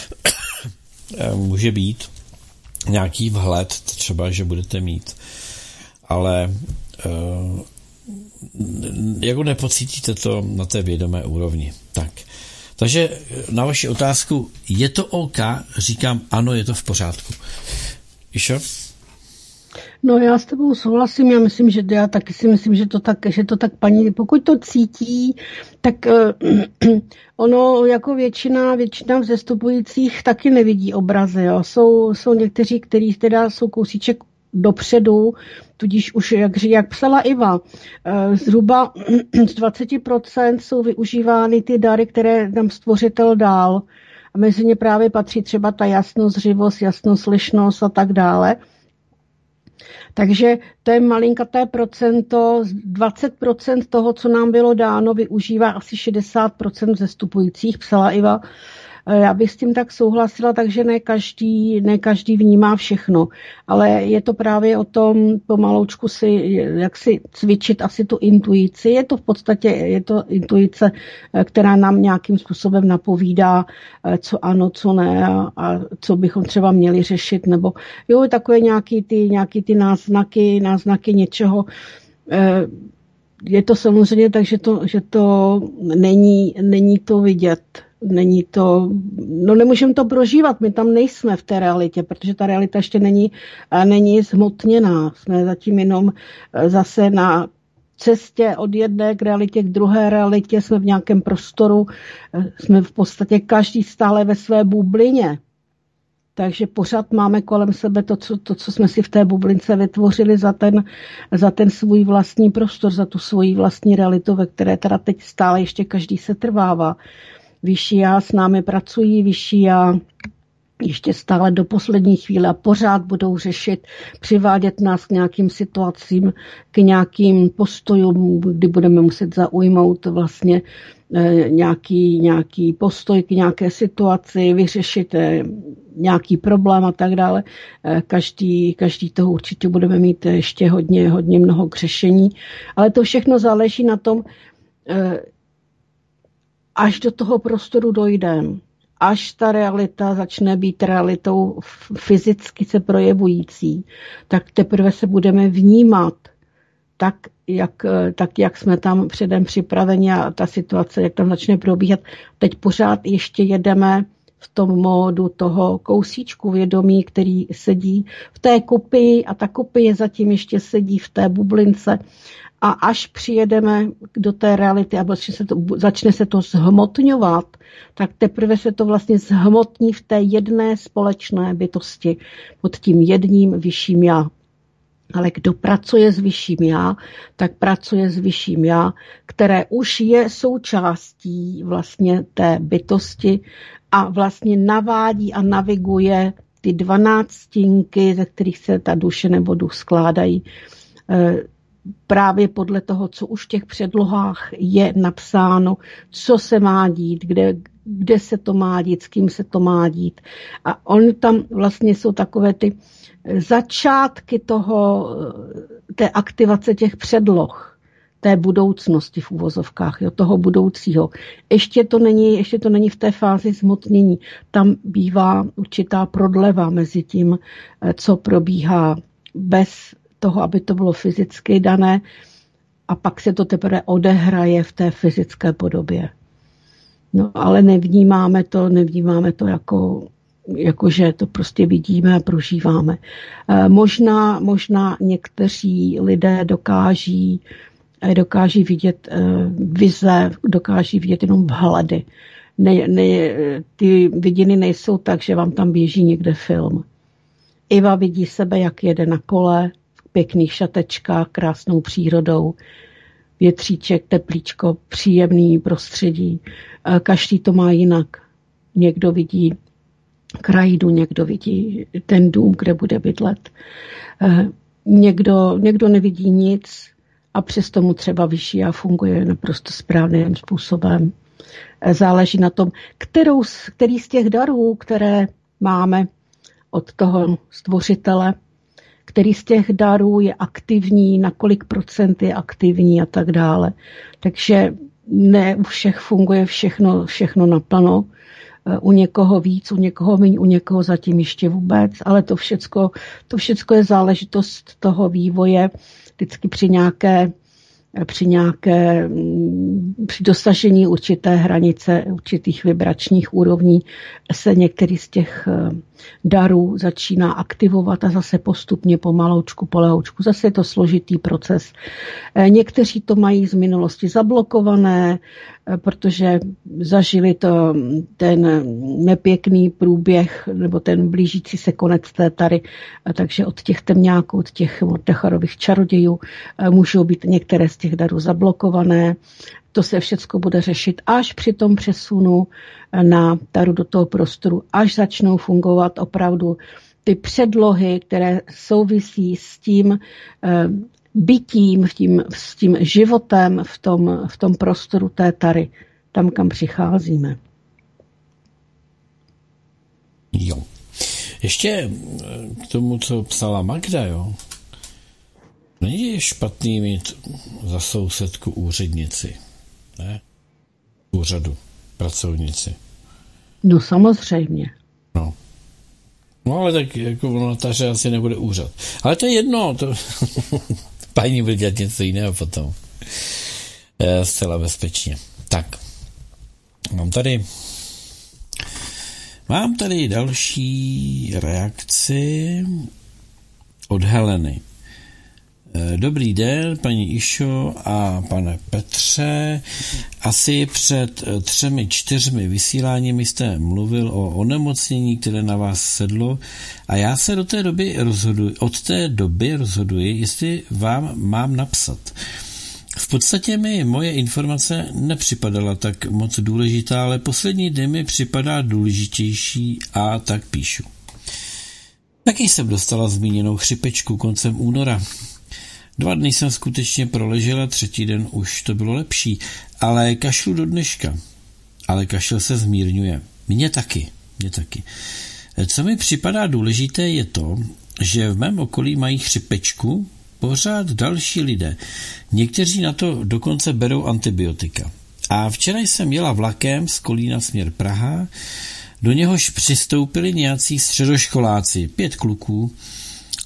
Může být nějaký vhled, třeba, že budete mít, ale jako nepocítíte to na té vědomé úrovni. Tak. Takže na vaši otázku, je to OK? Říkám, ano, je to v pořádku. Išo?
No já s tebou souhlasím, já myslím, že já taky si myslím, že to tak, že to tak paní, pokud to cítí, tak uh, ono jako většina, většina vzestupujících taky nevidí obrazy, jo. Jsou, jsou někteří, kteří teda jsou kousíček dopředu, tudíž už, jak, jak psala Iva, zhruba z dvacet procent jsou využívány ty dary, které tam stvořitel dal. A mezi ně právě patří třeba ta jasnozřivost, jasnoslyšnost a tak dále. Takže to je malinkaté procento, dvacet procent toho, co nám bylo dáno, využívá asi šedesát procent vzestupujících, psala Iva. Já bych s tím tak souhlasila, takže ne každý, ne každý vnímá všechno, ale je to právě o tom pomaloučku si, jak si cvičit asi tu intuici. Je to v podstatě, je to intuice, která nám nějakým způsobem napovídá, co ano, co ne a, a co bychom třeba měli řešit, nebo jo, takové nějaký ty, nějaký ty náznaky, náznaky něčeho. Je to samozřejmě tak, že to, že to není, není to vidět. Není to, no nemůžeme to prožívat, my tam nejsme v té realitě, protože ta realita ještě není, není zhmotněná. Jsme zatím jenom zase na cestě od jedné k realitě k druhé realitě, jsme v nějakém prostoru, jsme v podstatě každý stále ve své bublině. Takže pořád máme kolem sebe to, co, to, co jsme si v té bublince vytvořili za ten, za ten svůj vlastní prostor, za tu svoji vlastní realitu, ve které teda teď stále ještě každý se trvává. Vyšší já s námi pracují, vyšší já ještě stále do poslední chvíle a pořád budou řešit, přivádět nás k nějakým situacím, k nějakým postojům, kdy budeme muset zaujmout vlastně nějaký, nějaký postoj k nějaké situaci, vyřešit nějaký problém a tak dále. Každý, každý toho určitě budeme mít ještě hodně, hodně mnoho k řešení, ale to všechno záleží na tom, až do toho prostoru dojdeme, až ta realita začne být realitou fyzicky se projevující, tak teprve se budeme vnímat tak, jak, tak, jak jsme tam předem připraveni a ta situace, jak tam začne probíhat. Teď pořád ještě jedeme v tom módu toho kousíčku vědomí, který sedí v té kopii a ta kopie zatím ještě sedí v té bublince. A až přijedeme do té reality a začne se to, začne se to zhmotňovat, tak teprve se to vlastně zhmotní v té jedné společné bytosti pod tím jedním vyšším já. Ale kdo pracuje s vyšším já, tak pracuje s vyšším já, které už je součástí vlastně té bytosti a vlastně navádí a naviguje ty dvanáctinky, ze kterých se ta duše nebo duch skládají, právě podle toho, co už v těch předlohách je napsáno, co se má dít, kde, kde se to má dít, s kým se to má dít. A oni tam vlastně jsou takové ty začátky toho, té aktivace těch předloh, té budoucnosti v uvozovkách, jo, toho budoucího. Ještě to není, ještě to není v té fázi zmotnění. Tam bývá určitá prodleva mezi tím, co probíhá bez toho, aby to bylo fyzicky dané, a pak se to teprve odehraje v té fyzické podobě. No, ale nevnímáme to, nevnímáme to jako, jako že to prostě vidíme a prožíváme. E, možná, možná někteří lidé dokáží, dokáží vidět e, vize, dokáží vidět jenom vhledy. Ne, ne, ty vidiny nejsou tak, že vám tam běží někde film. Iva vidí sebe, jak jede na kole, pěkných šatečkách, krásnou přírodou, větříček, teplíčko, příjemný prostředí. Každý to má jinak. Někdo vidí krajinu, někdo vidí ten dům, kde bude bydlet. Někdo, někdo nevidí nic a přesto mu třeba vyšší a funguje naprosto správným způsobem. Záleží na tom, kterou, který z těch darů, které máme od toho stvořitele, který z těch darů je aktivní, na kolik procent je aktivní a tak dále. Takže ne u všech funguje všechno, všechno naplno. U někoho víc, u někoho méně, u někoho zatím ještě vůbec, ale to všecko, to všecko je záležitost toho vývoje. Vždycky při nějaké, při nějaké při dosažení určité hranice, určitých vibračních úrovní se některý z těch darů začíná aktivovat a zase postupně pomaloučku, polehoučku. Zase je to složitý proces. Někteří to mají z minulosti zablokované, protože zažili to, ten nepěkný průběh nebo ten blížící se konec té tary, takže od těch temňáků, od těch Techarových čarodějů můžou být některé z těch darů zablokované. To se všecko bude řešit až při tom přesunu na taru do toho prostoru, až začnou fungovat opravdu ty předlohy, které souvisí s tím bytím, s tím, s tím životem v tom, v tom prostoru té tary, tam, kam přicházíme.
Jo. Ještě k tomu, co psala Magda, jo. Není špatný mít za sousedku úřednici, ne? Úřadu, pracovnici.
No samozřejmě.
No. No ale tak jako v notaře asi nebude úřad. Ale to je jedno, to paní bude dělat něco jiného potom. E, zcela bezpečně. Tak. Mám tady mám tady další reakci od Heleny. Dobrý den, paní Išo a pane Petře. Asi před třemi, čtyřmi vysíláními jste mluvil o onemocnění, které na vás sedlo, a já se do té doby rozhoduji, od té doby rozhoduji, jestli vám mám napsat. V podstatě mi moje informace nepřipadala tak moc důležitá, ale poslední dny mi připadá důležitější, a tak píšu. Taky jsem dostala zmíněnou chřipečku koncem února. Dva dny jsem skutečně proležela, třetí den už to bylo lepší, ale kašlu do dneška. Ale kašel se zmírňuje. Mně taky, mně taky. Co mi připadá důležité je to, že v mém okolí mají chřipečku pořád další lidé. Někteří na to dokonce berou antibiotika. A včera jsem jela vlakem z Kolína směr Praha, do něhož přistoupili nějací středoškoláci, pět kluků,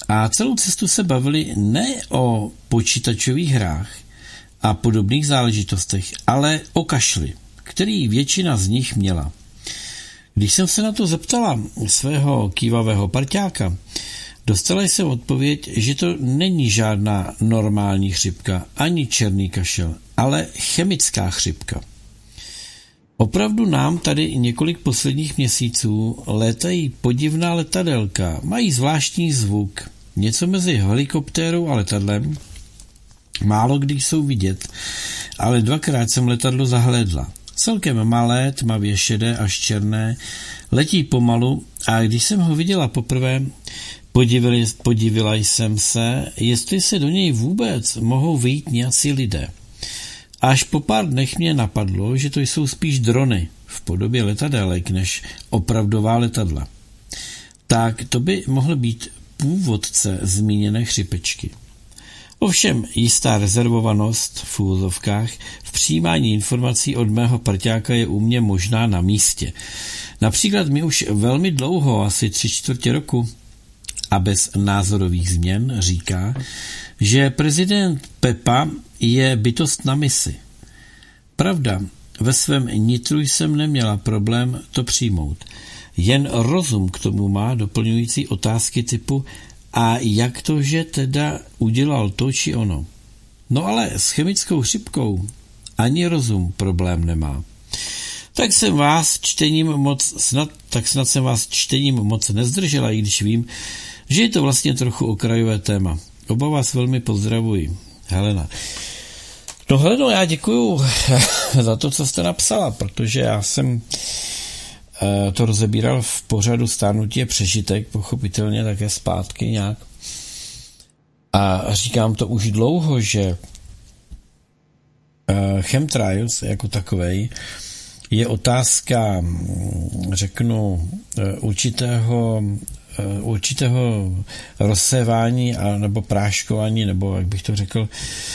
A celou cestu se bavili ne o počítačových hrách a podobných záležitostech, ale o kašli, který většina z nich měla. Když jsem se na to zeptala svého kývavého parťáka, dostala jsem odpověď, že to není žádná normální chřipka, ani černý kašel, ale chemická chřipka. Opravdu nám tady několik posledních měsíců létají podivná letadelka, mají zvláštní zvuk, něco mezi helikoptérou a letadlem, málo kdy jsou vidět, ale dvakrát jsem letadlo zahlédla. Celkem malé, tmavě šedé až černé, letí pomalu a když jsem ho viděla poprvé, podivili, podivila jsem se, jestli se do něj vůbec mohou vyjít nějací lidé. Až po pár dnech mě napadlo, že to jsou spíš drony v podobě letadélek než opravdová letadla. Tak to by mohl být původce zmíněné chřipečky. Ovšem jistá rezervovanost v úvozovkách v přijímání informací od mého parťáka je u mě možná na místě. Například mi už velmi dlouho, asi tři čtvrtě roku, a bez názorových změn říká, že prezident Pepa je bytost na misi. Pravda, ve svém nitru jsem neměla problém to přijmout. Jen rozum k tomu má doplňující otázky typu a jak to, že teda udělal to či ono. No ale s chemickou chřipkou ani rozum problém nemá. Tak jsem vás čtením moc snad, tak snad jsem vás čtením moc nezdržela, i když vím, že je to vlastně trochu okrajové téma. Oba vás velmi pozdravuji. Helena. No Heleno, já děkuju za to, co jste napsala, protože já jsem to rozebíral v pořadu Stárnutí je přežitek, pochopitelně také zpátky nějak. A říkám to už dlouho, že chemtrails jako takovej je otázka, řeknu, určitého určitého rozsévání a nebo práškování, nebo jak bych to řekl,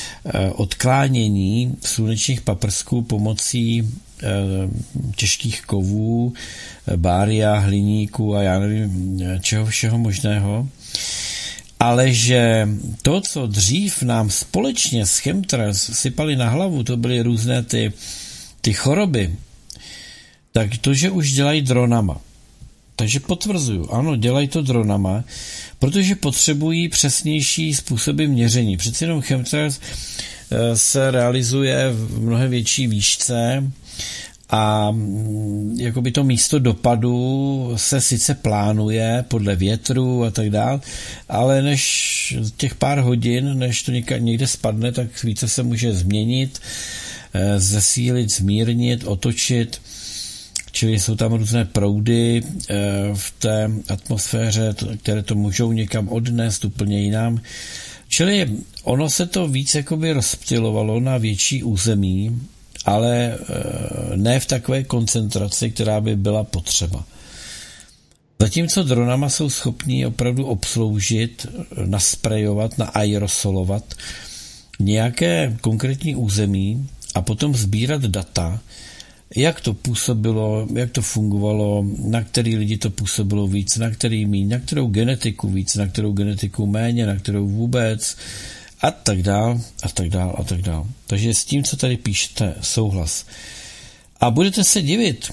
odklánění slunečních paprsků pomocí těžkých kovů, bária, hliníku a já nevím, čeho všeho možného. Ale že to, co dřív nám společně s chemtrails sypali na hlavu, to byly různé ty, ty choroby, tak to, že už dělají dronama. Takže potvrzuju, ano, dělají to dronama, protože potřebují přesnější způsoby měření. Přeci jenom chemtrails se realizuje v mnohem větší výšce a jakoby to místo dopadu se sice plánuje podle větru a tak dál, ale než těch pár hodin, než to někde spadne, tak více se může změnit, zesílit, zmírnit, otočit. Čili jsou tam různé proudy v té atmosféře, které to můžou někam odnést úplně jinam. Čili ono se to víc jakoby rozptylovalo na větší území, ale ne v takové koncentraci, která by byla potřeba. Zatímco dronama jsou schopní opravdu obsloužit, nasprejovat, naaerosolovat nějaké konkrétní území a potom sbírat data, jak to působilo, jak to fungovalo, na který lidi to působilo víc, na který míň, na kterou genetiku víc, na kterou genetiku méně, na kterou vůbec a tak dál, a tak dál, a tak dál. Takže s tím, co tady píšete, souhlas. A budete se divit,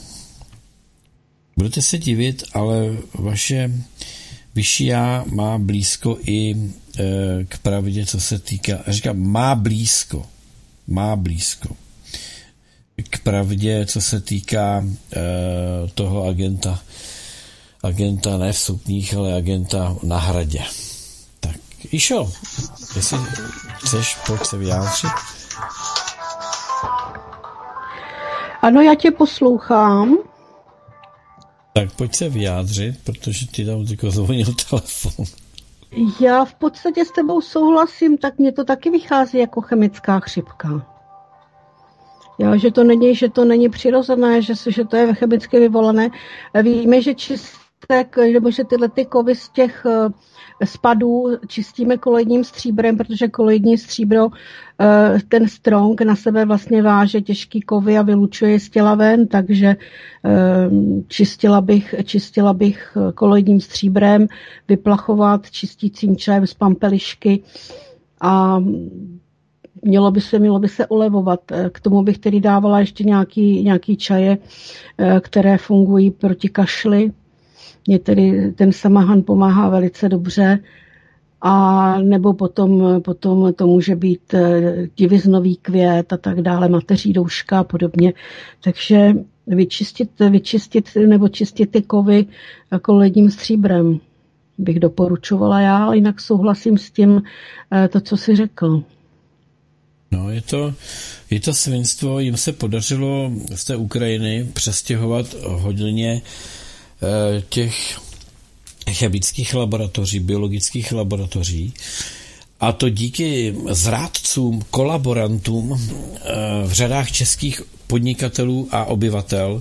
budete se divit, ale vaše vyšší já má blízko i e, k pravdě, co se týká, říkám, má blízko, má blízko k pravdě, co se týká e, toho agenta, agenta ne v sukních, ale agenta na hradě. Tak, Išo, jestli chceš, pojď se vyjádřit.
Ano, já tě poslouchám.
Tak pojď se vyjádřit, protože ti tam tylko zvonil telefon.
Já v podstatě s tebou souhlasím, tak mně to taky vychází jako chemická chřipka. Jo, že to není, že to není přirozené, že, že to je chemicky vyvolané. Víme, že čistý nebo že tyhle ty kovy z těch spadů čistíme koloidním stříbrem, protože koloidní stříbro, ten strong na sebe vlastně váže těžký kovy a vylučuje je z těla ven, takže čistila bych, čistila bych koloidním stříbrem, vyplachovat čistícím čajem z pampelišky a Mělo by se, mělo by se ulevovat. K tomu bych tedy dávala ještě nějaký, nějaký čaje, které fungují proti kašli. Mně tedy ten samahan pomáhá velice dobře. A nebo potom, potom to může být diviznový květ a tak dále, mateří douška a podobně. Takže vyčistit, vyčistit nebo čistit ty kovy jako ledním stříbrem bych doporučovala já, ale jinak souhlasím s tím, to, co jsi řekl.
No, je to, je to svinstvo, jim se podařilo z té Ukrajiny přestěhovat hodně těch chemických laboratoří, biologických laboratoří, a to díky zrádcům, kolaborantům v řadách českých podnikatelů a obyvatel,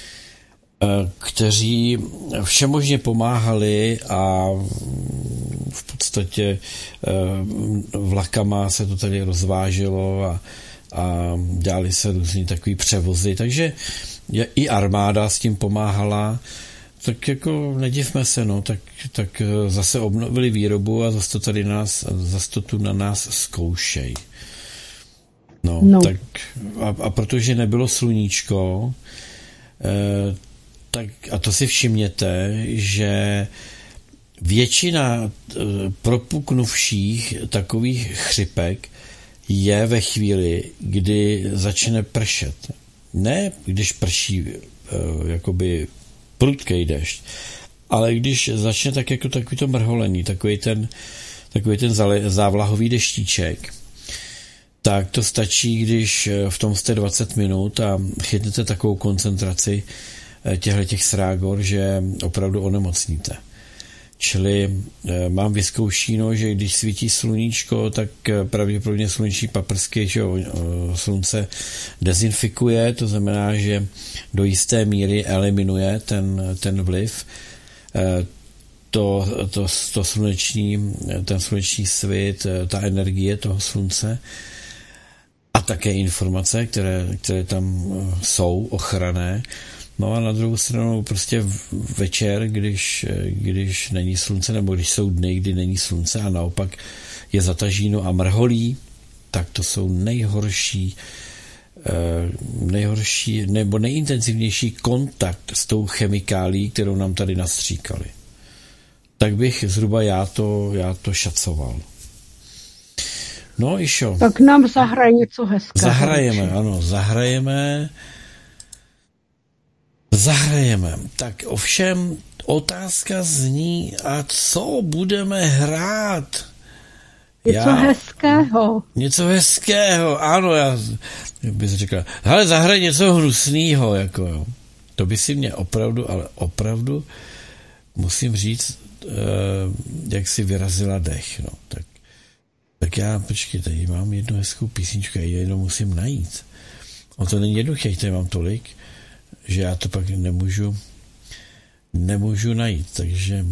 kteří všemožně pomáhali a v podstatě vlakama se to tady rozváželo a, a dělali se různý takový převozy, takže i armáda s tím pomáhala. Tak jako nedivme se, no, tak, tak zase obnovili výrobu a zase to tady nás, zase to tu na nás zkoušej. No, no. Tak a, a protože nebylo sluníčko, eh, tak a to si všimněte, že většina propuknuvších takových chřipek je ve chvíli, kdy začne pršet. Ne, když prší eh, jakoby prudkej dešť, ale když začne tak jako takový to mrholení, takový ten, takový ten závlahový deštíček, tak to stačí, když v tom jste dvacet minut a chytnete takovou koncentraci těchto srágor, že opravdu onemocníte. Čili mám vyzkoušíno, že když svítí sluníčko, tak pravděpodobně sluneční paprsky, že slunce dezinfikuje, to znamená, že do jisté míry eliminuje ten, ten vliv. To, to, to sluneční, ten sluneční svit, ta energie toho slunce a také informace, které, které tam jsou ochranné. No a na druhou stranu prostě večer, když, když není slunce, nebo když jsou dny, kdy není slunce a naopak je zatažíno a mrholí, tak to jsou nejhorší, nejhorší nebo nejintenzivnější kontakt s tou chemikálí, kterou nám tady nastříkali. Tak bych zhruba já to, já to šacoval. No, Išo.
Tak nám zahraj něco hezkého.
Zahrajeme, ano, zahrajeme. Zahrajeme. Tak ovšem otázka zní, a co budeme hrát?
Něco já, hezkého.
Něco hezkého, ano, já bych řekla, hele, zahraj něco hnusného, jako jo. To by si mě opravdu, ale opravdu musím říct, eh, jak si vyrazila dech, no. Tak, tak já, počkej, tady mám jednu hezkou písničku, já jenom musím najít. O to není jednoduché, tady mám tolik, že já to pak nemůžu nemůžu najít, takže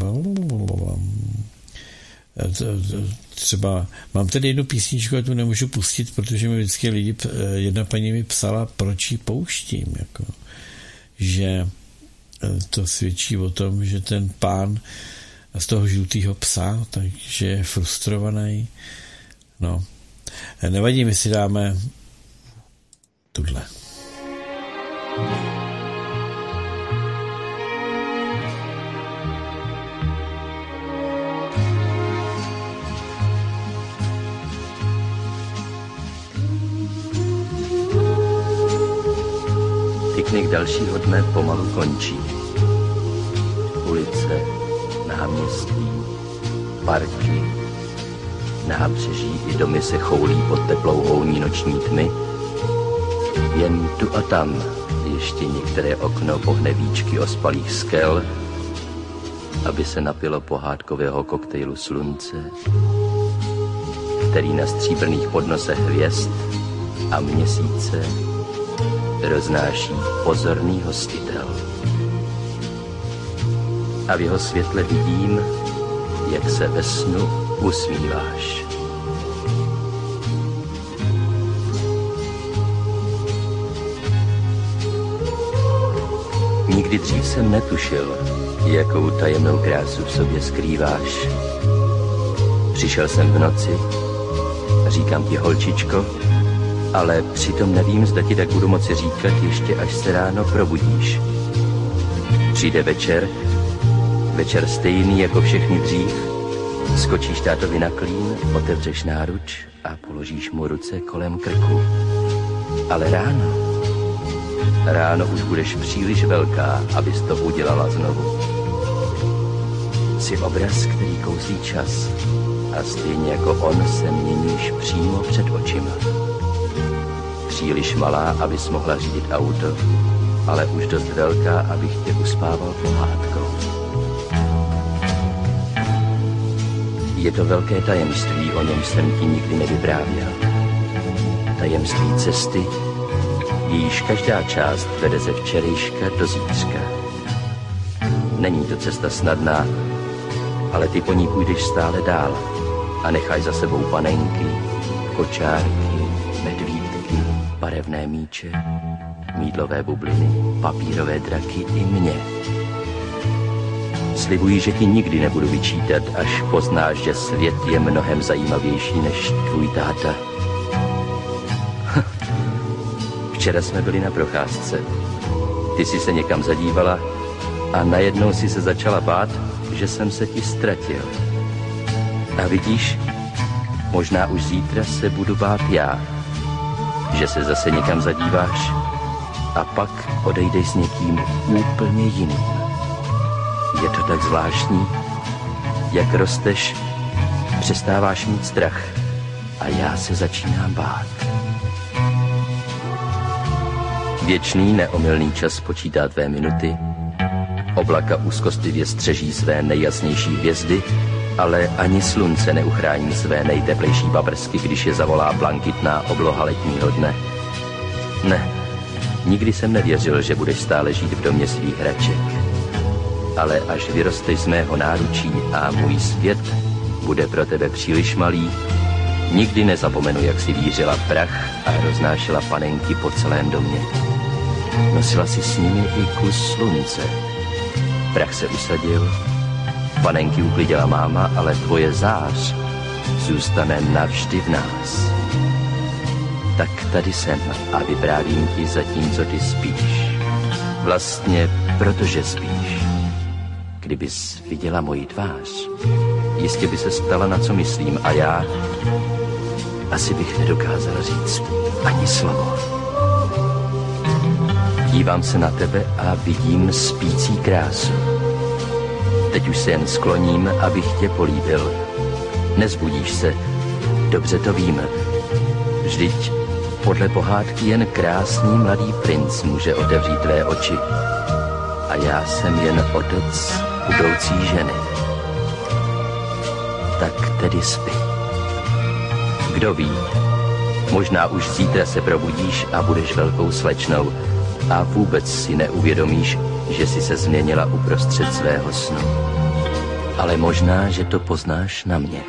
třeba mám tady jednu písničku a tu nemůžu pustit, protože mi vždycky lidi, jedna paní mi psala, proč ji pouštím, jako, že to svědčí o tom, že ten pán z toho žlutýho psa, takže je frustrovaný. No, nevadí, my si dáme tuhle.
Piknik dalšího dne pomalu končí. Ulice, náměstí, parky, nábřeží i domy se choulí pod teplou houní noční tmy. Jen tu a tam ještě některé okno pohne víčky ospalých skel, aby se napilo pohádkového koktejlu slunce, který na stříbrných podnosech hvězd a měsíce roznáší pozorný hostitel. a v jeho světle vidím, jak se ve snu usmíváš. Nikdy dřív jsem netušil, jakou tajemnou krásu v sobě skrýváš. Přišel jsem v noci a říkám ti, holčičko, ale přitom nevím, zda ti tak budu moci říkat ještě, až se ráno probudíš. Přijde večer, večer stejný jako všechny dřív, skočíš tátovi na klín, otevřeš náruč a položíš mu ruce kolem krku. Ale ráno, ráno už budeš příliš velká, abys to udělala znovu. Jsi obraz, který kouzlí čas a stejně jako on se měníš přímo před očima. Příliš malá, abys mohla řídit auto, ale už dost velká, abych tě uspával pohádkou. Je to velké tajemství, o něm jsem ti nikdy nevyprávěl. Tajemství cesty, jejíž každá část vede ze včerejška do zítřka. Není to cesta snadná, ale ty po ní půjdeš stále dál a nechaj za sebou panenky, kočárky, medvídky, barevné míče, mýdlové bubliny, papírové draky i mě. Slibuji, že ti nikdy nebudu vyčítat, až poznáš, že svět je mnohem zajímavější než tvůj táta. Včera jsme byli na procházce. Ty jsi se někam zadívala a najednou si se začala bát, že jsem se ti ztratil. A vidíš, možná už zítra se budu bát já, že se zase někam zadíváš a pak odejdeš s někým úplně jiným. Je to tak zvláštní, jak rosteš, přestáváš mít strach a já se začínám bát. Věčný neomylný čas počítá tvé minuty, oblaka úzkostlivě střeží své nejjasnější hvězdy, ale ani slunce neuchrání své nejteplejší paprsky, když je zavolá blankitná obloha letního dne. Ne, nikdy jsem nevěřil, že budeš stále žít v domě svých hraček. Ale až vyrosteš z mého náručí a můj svět bude pro tebe příliš malý, nikdy nezapomenu, jak si vířila prach a roznášela panenky po celém domě. Nosila si s nimi i kus slunce. Prach se usadil, panenky uklidila máma, ale tvoje zář zůstane navždy v nás. Tak tady jsem a vyprávím ti zatímco ty spíš. Vlastně protože spíš. Kdybys viděla moji tvář, jistě by se stala, na co myslím, a já asi bych nedokázala říct ani slovo. Dívám se na tebe a vidím spící krásu. Teď už se jen skloním, abych tě políbil. Nezbudíš se, dobře to vím. Vždyť podle pohádky jen krásný mladý princ může otevřít tvé oči. A já jsem jen otec budoucí ženy. Tak tedy spí. Kdo ví, možná už zítra se probudíš a budeš velkou slečnou a vůbec si neuvědomíš, že jsi se změnila uprostřed svého snu. Ale možná, že to poznáš na mě.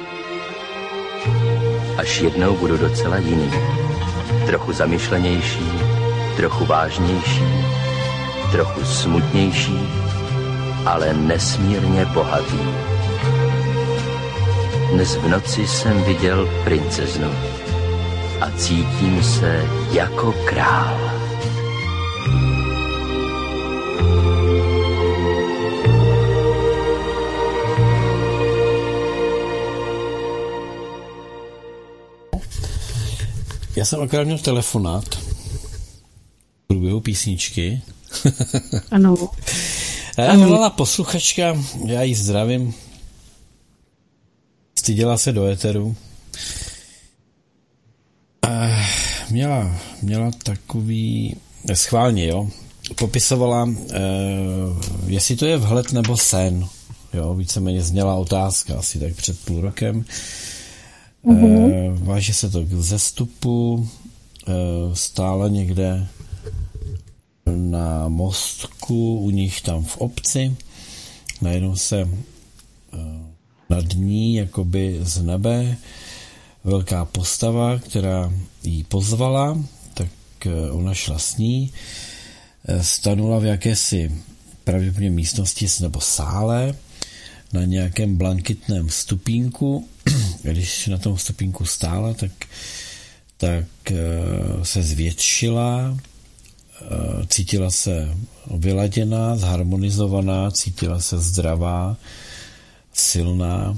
Až jednou budu docela jiný. Trochu zamyšlenější, trochu vážnější, trochu smutnější, ale nesmírně bohatý. Dnes v noci jsem viděl princeznu a cítím se jako král.
Já jsem akorát měl telefonát v průběhu písničky.
Ano.
A já volala posluchačka, já jí zdravím. Styděla se do éteru. Měla, měla takový, schválně, jo, popisovala, eh, jestli to je vhled nebo sen. Jo, víceméně zněla otázka asi tak před půl rokem. Mm-hmm. Eh, váže se to k vzestupu, eh, stále někde na mostku u nich tam v obci najednou se nad ní jakoby z nebe velká postava, která jí pozvala, tak ona šla s ní, stanula v jakési pravděpodobně místnosti nebo sále na nějakém blankitném stupínku. Když na tom stupínku stála, tak, tak se zvětšila, cítila se vyladěná, zharmonizovaná, cítila se zdravá, silná.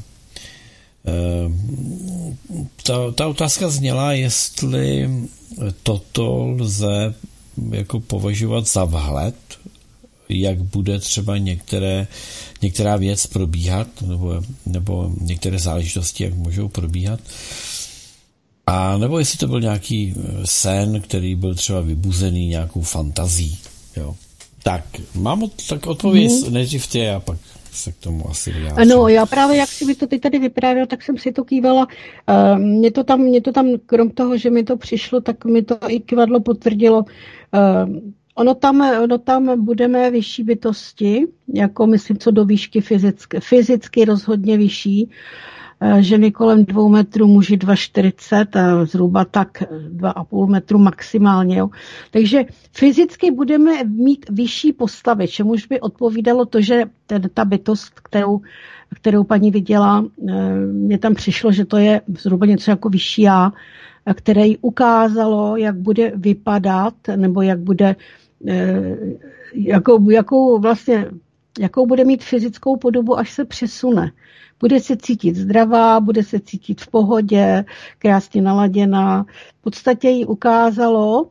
Ta, ta otázka zněla, jestli toto lze jako považovat za vhled, jak bude třeba některé, některá věc probíhat, nebo, nebo některé záležitosti, jak můžou probíhat. A nebo jestli to byl nějaký sen, který byl třeba vybuzený nějakou fantazí. Jo. Tak, mám od, tak odpověď mm. nejdřív ty a pak se k tomu asi vyjádřím.
Ano, já právě, jak si by to ty tady vyprávěl, tak jsem si to kývala. Uh, mě, to tam, mě to tam, krom toho, že mi to přišlo, tak mi to i kivadlo potvrdilo. Uh, ono, tam, ono tam budeme vyšší bytosti, jako myslím, co do výšky fyzicky, fyzicky rozhodně vyšší. Ženy kolem dvou metrů, muži dva čtyřicet a zhruba tak dva a půl metru maximálně. Jo. Takže fyzicky budeme mít vyšší postavy, čemuž by odpovídalo to, že ten, ta bytost, kterou, kterou paní viděla, mně tam přišlo, že to je zhruba něco jako vyšší já, které jí ukázalo, jak bude vypadat, nebo jak bude, jakou, jakou vlastně, jakou bude mít fyzickou podobu, až se přesune. Bude se cítit zdravá, bude se cítit v pohodě, krásně naladěná. V podstatě jí ukázalo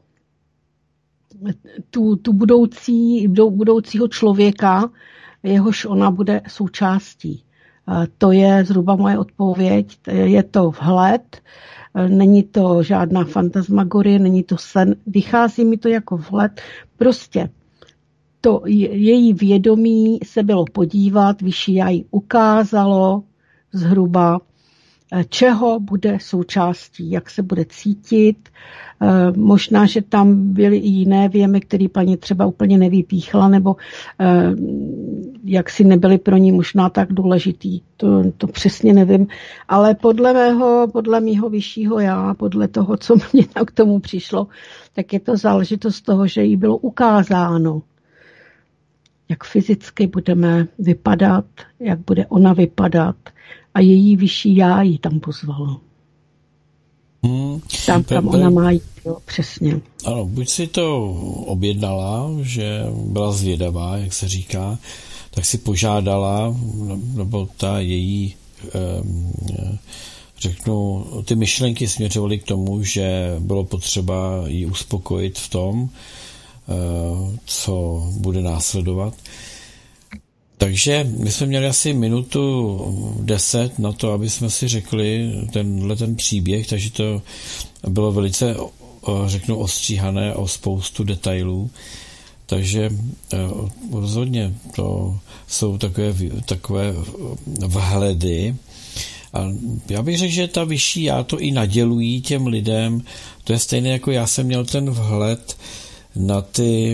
tu, tu budoucí, budoucího člověka, jehož ona bude součástí. To je zhruba moje odpověď. Je to vhled, není to žádná fantasmagorie, není to sen. Vychází mi to jako vhled. Prostě to její vědomí se bylo podívat, vyšší já jí ukázalo zhruba, čeho bude součástí, jak se bude cítit. Možná, že tam byly i jiné věmy, které paní třeba úplně nevypíchla, nebo jak si nebyly pro ní možná tak důležitý. To, to přesně nevím. Ale podle mého, podle mýho vyššího já, podle toho, co mě k tomu přišlo, tak je to záležitost toho, že jí bylo ukázáno, jak fyzicky budeme vypadat, jak bude ona vypadat a její vyšší já ji tam pozvalo. Hmm. Tam, tam ona má jít, jo, přesně.
Ano, buď si to objednala, že byla zvědavá, jak se říká, tak si požádala, nebo ta její, řeknu, ty myšlenky směřovaly k tomu, že bylo potřeba ji uspokojit v tom, co bude následovat. Takže my jsme měli asi minutu deset na to, aby jsme si řekli tenhle ten příběh, takže to bylo velice, řeknu, ostříhané o spoustu detailů. Takže rozhodně to jsou takové, takové vhledy. A já bych řekl, že ta vyšší já to i nadělují těm lidem. To je stejné, jako já jsem měl ten vhled na ty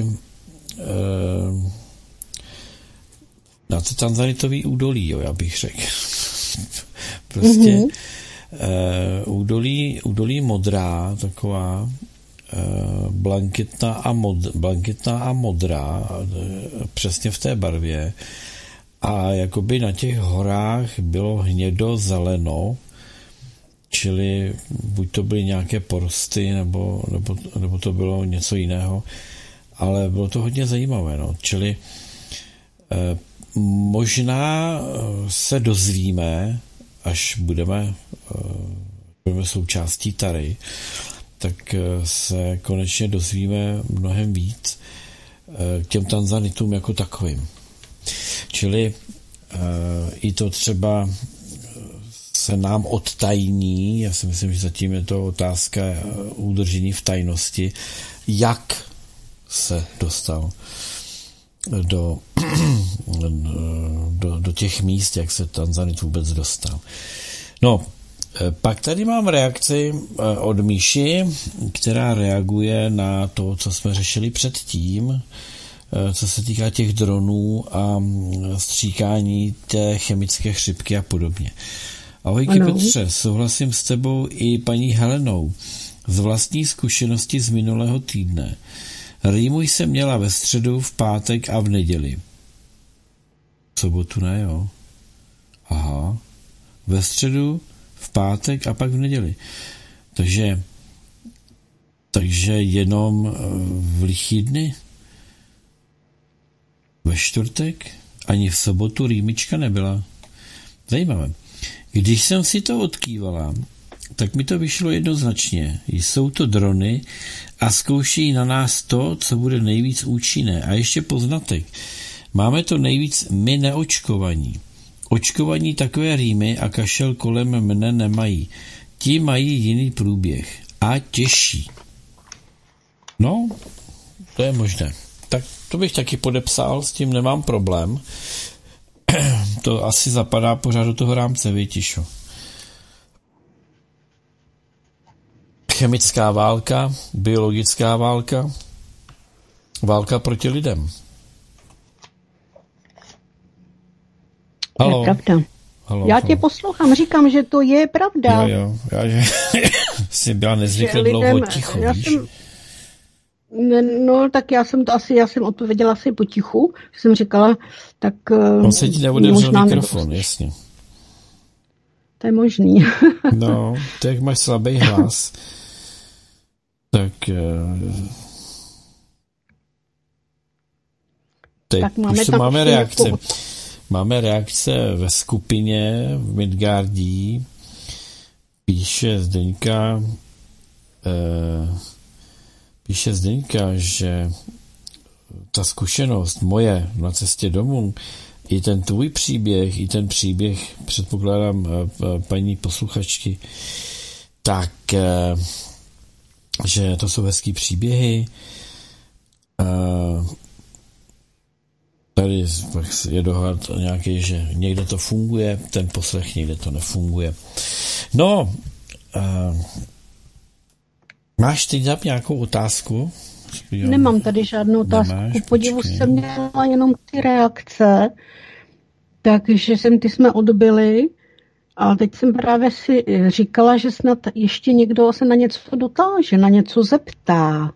na ty tanzanitový údolí, jo, já bych řekl. Prostě mm-hmm. údolí, údolí modrá, taková blanketná a, mod, blanketná a modrá, přesně v té barvě. A jakoby na těch horách bylo hnědo zeleno, čili buď to byly nějaké porosty, nebo, nebo, nebo to bylo něco jiného, ale bylo to hodně zajímavé. No. Čili eh, možná se dozvíme, až budeme, eh, budeme součástí Tary, tak eh, se konečně dozvíme mnohem víc eh, k těm tanzanitům jako takovým. Čili eh, i to třeba se nám odtajní, já si myslím, že zatím je to otázka udržení v tajnosti, jak se dostal do, do, do těch míst, jak se Tanzanit vůbec dostal. No, pak tady mám reakci od Míši, která reaguje na to, co jsme řešili předtím, co se týká těch dronů a stříkání té chemické chřipky a podobně. Ahojky Petře, souhlasím s tebou i paní Helenou. Z vlastní zkušenosti z minulého týdne. Rýmu jsem měla ve středu, v pátek a v neděli. V sobotu ne, jo? Aha. Ve středu, v pátek a pak v neděli. Takže takže jenom v lichý dny? Ve čtvrtek? Ani v sobotu rýmička nebyla. Zajímavé. Když jsem si to odkývala, tak mi to vyšlo jednoznačně. Jsou to drony a zkouší na nás to, co bude nejvíc účinné. A ještě poznatek. Máme to nejvíc my neočkovaní. Očkovaní takové rýmy a kašel kolem mne nemají. Ti mají jiný průběh. A těžší. No, to je možné. Tak to bych taky podepsal, s tím nemám problém. To asi zapadá pořád do toho rámce, Větišo. Chemická válka, biologická válka, válka proti lidem. Haló.
Je pravda.
Halo,
Já
halo.
tě poslouchám, říkám, že to je pravda.
Jo, jo. Já, že jsi byla nezvykle dlouho ticho,
já
víš?
jsem, no, tak já jsem to asi, já jsem odpověděla asi potichu, že jsem říkala, tak...
On se ti neodevřel mikrofon, jasně.
To je možný.
No, to jak máš slabý hlas, tak... Teď
tak máme,
už máme reakce.
Jako...
Máme reakce ve skupině v Midgardí. Píše Zdeňka, eh, píše Zdeňka, že ta zkušenost moje na cestě domů, i ten tvůj příběh, i ten příběh, předpokládám, paní posluchačky, tak, eh, že to jsou hezký příběhy. Eh, Tady je dohad nějaký, že někde to funguje, ten poslech někde to nefunguje. No, uh, máš teď tam nějakou otázku?
Nemám tady žádnou otázku.
Nemáš,
Ku podivu
počkej.
jsem měla jenom ty reakce, takže jsem ty jsme odbyli, a teď jsem právě si říkala, že snad ještě někdo se na něco dotáže, na něco zeptá.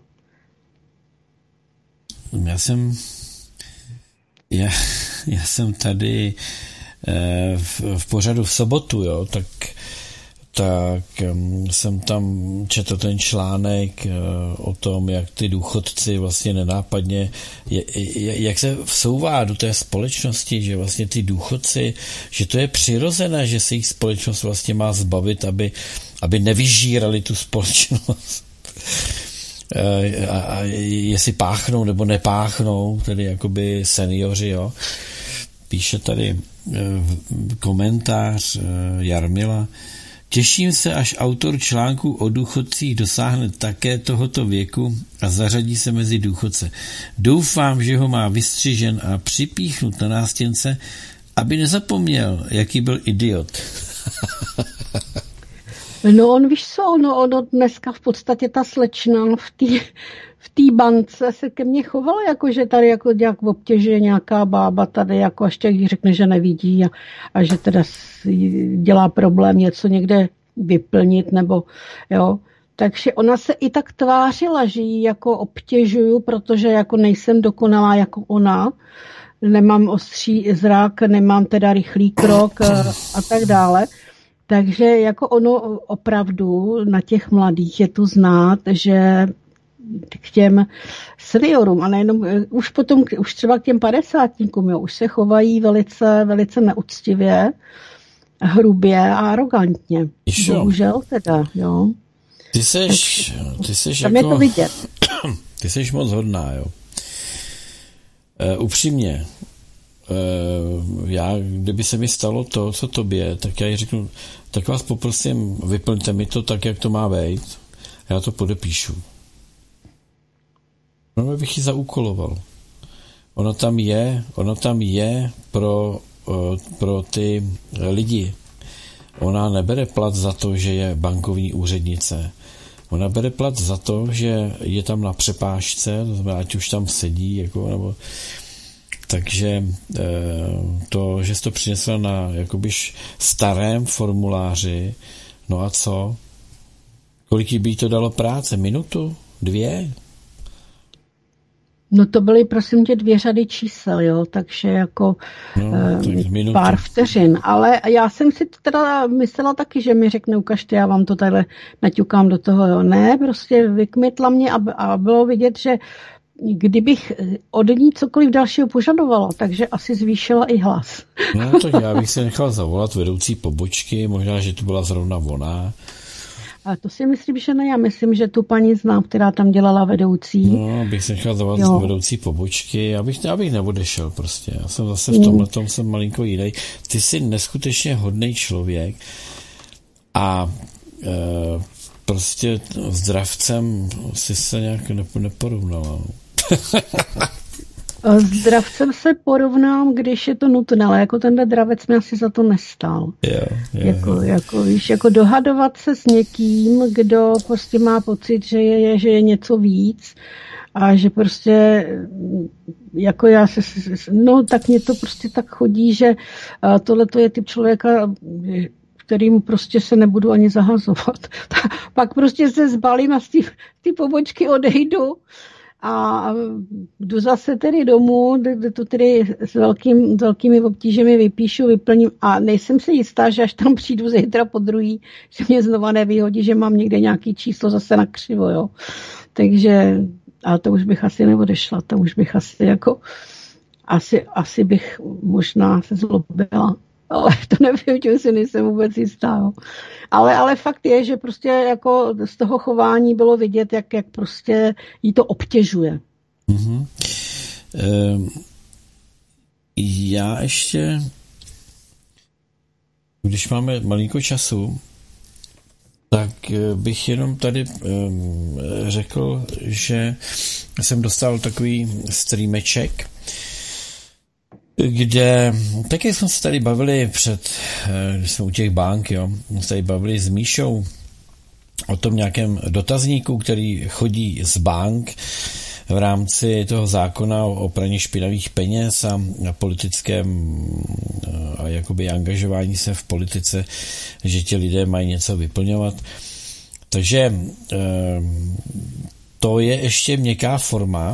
Já jsem... Já, já jsem tady eh, v, v pořadu v sobotu, jo, tak, tak um, jsem tam četl ten článek uh, o tom, jak ty důchodci vlastně nenápadně, je, je, jak se vsouvá do té společnosti, že vlastně ty důchodci, že to je přirozené, že se jich společnost vlastně má zbavit, aby, aby nevyžírali tu společnost. A, a jestli páchnou nebo nepáchnou, tedy jakoby seniori, jo. Píše tady komentář Jarmila. Těším se, až autor článku o důchodcích dosáhne také tohoto věku a zařadí se mezi důchodce. Doufám, že ho má vystřižen a připíchnut na nástěnce, aby nezapomněl, jaký byl idiot.
No on, víš co, ono, ono dneska v podstatě ta slečna v té v té bance se ke mně chovala, jako že tady jako nějak obtěžuje nějaká bába tady, jako až jí řekne, že nevidí a, a že teda dělá problém něco někde vyplnit, nebo jo. Takže ona se i tak tvářila, že ji jako obtěžuju, protože jako nejsem dokonalá jako ona, nemám ostří zrak, nemám teda rychlý krok a, a tak dále. Takže jako ono opravdu na těch mladých je tu znát, že k těm seniorům a nejenom, už potom, už třeba k těm padesátníkům, jo, už se chovají velice, velice neúctivě, hrubě a arrogantně.
Išo.
Bohužel teda, jo.
Ty seš, ty seš
tam
jako...
je to vidět.
Ty seš moc hodná, jo. Uh, upřímně, uh, já, kdyby se mi stalo to, co tobě, tak já jí řeknu, tak vás poprosím, vyplňte mi to tak, jak to má být. Já to podepíšu. No, bych ji zaúkoloval. Ono tam je, ono tam je pro, uh, pro ty lidi. Ona nebere plat za to, že je bankovní úřednice. Ona bere plat za to, že je tam na přepážce, to znamená, ať už tam sedí, jako, nebo takže to, že jsi to přinesla na jakobyž starém formuláři, no a co? Kolik by jí to dalo práce? Minutu? Dvě?
No to byly, prosím tě, dvě řady čísel, jo, takže jako
no,
eh, pár vteřin. Ale já jsem si teda myslela taky, že mi řekne, ukažte, já vám to tady naťukám do toho, jo. Ne, prostě vykmitla mě a, a bylo vidět, že kdybych od ní cokoliv dalšího požadovala, takže asi zvýšila i hlas.
No tak já bych se nechal zavolat vedoucí pobočky, možná, že to byla zrovna ona.
A to si myslím, že ne. Já myslím, že tu paní znám, která tam dělala vedoucí.
No, bych se nechal zavolat jo. vedoucí pobočky. Já bych, já bych neodešel prostě. Já jsem zase v tomhle tom jsem malinko jiný. Ty jsi neskutečně hodný člověk a e, prostě zdravcem si se nějak neporovnala.
Zdravcem se porovnám, když je to nutné, ale jako tenhle dravec mi asi za to nestál.
Jo, jo,
jako,
jo.
jako, víš, jako dohadovat se s někým, kdo prostě má pocit, že je, že je něco víc a že prostě jako já se, no tak mě to prostě tak chodí, že tohle to je typ člověka, kterým prostě se nebudu ani zahazovat. Pak prostě se zbalím a z té pobočky odejdu a jdu zase tedy domů, to tedy s, velkým, s velkými obtížemi vypíšu, vyplním a nejsem si jistá, že až tam přijdu zítra po druhý, že mě znova nevyhodí, že mám někde nějaký číslo zase na křivo, jo. Takže, ale to už bych asi neodešla, to už bych asi jako, asi, asi bych možná se zlobila. Ale to nevím, čím si nejsem vůbec jistá. Jo. Ale, ale fakt je, že prostě jako z toho chování bylo vidět, jak, jak prostě jí to obtěžuje.
Mm-hmm. Ehm, já ještě, když máme malinko času, tak bych jenom tady um, řekl, že jsem dostal takový streameček, kde, tak jak jsme se tady bavili před, když jsme u těch bank, jo, jsme se tady bavili s Míšou o tom nějakém dotazníku, který chodí z bank v rámci toho zákona o praní špinavých peněz a na politickém a jakoby angažování se v politice, že ti lidé mají něco vyplňovat. Takže to je ještě měkká forma.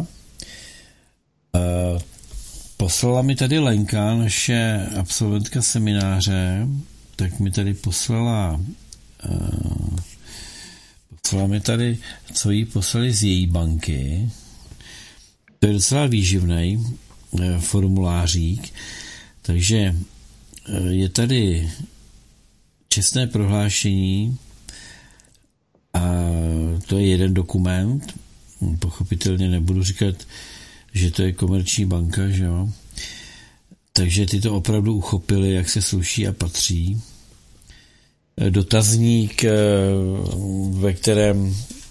Poslala mi tady Lenka, naše absolventka semináře, tak mi tady poslala uh, poslala mi tady, co jí poslali z její banky. To je docela výživný uh, formulářík, takže uh, je tady čestné prohlášení a to je jeden dokument, pochopitelně nebudu říkat, že to je komerční banka, že jo. Takže ty to opravdu uchopili, jak se sluší a patří. Dotazník, ve kterém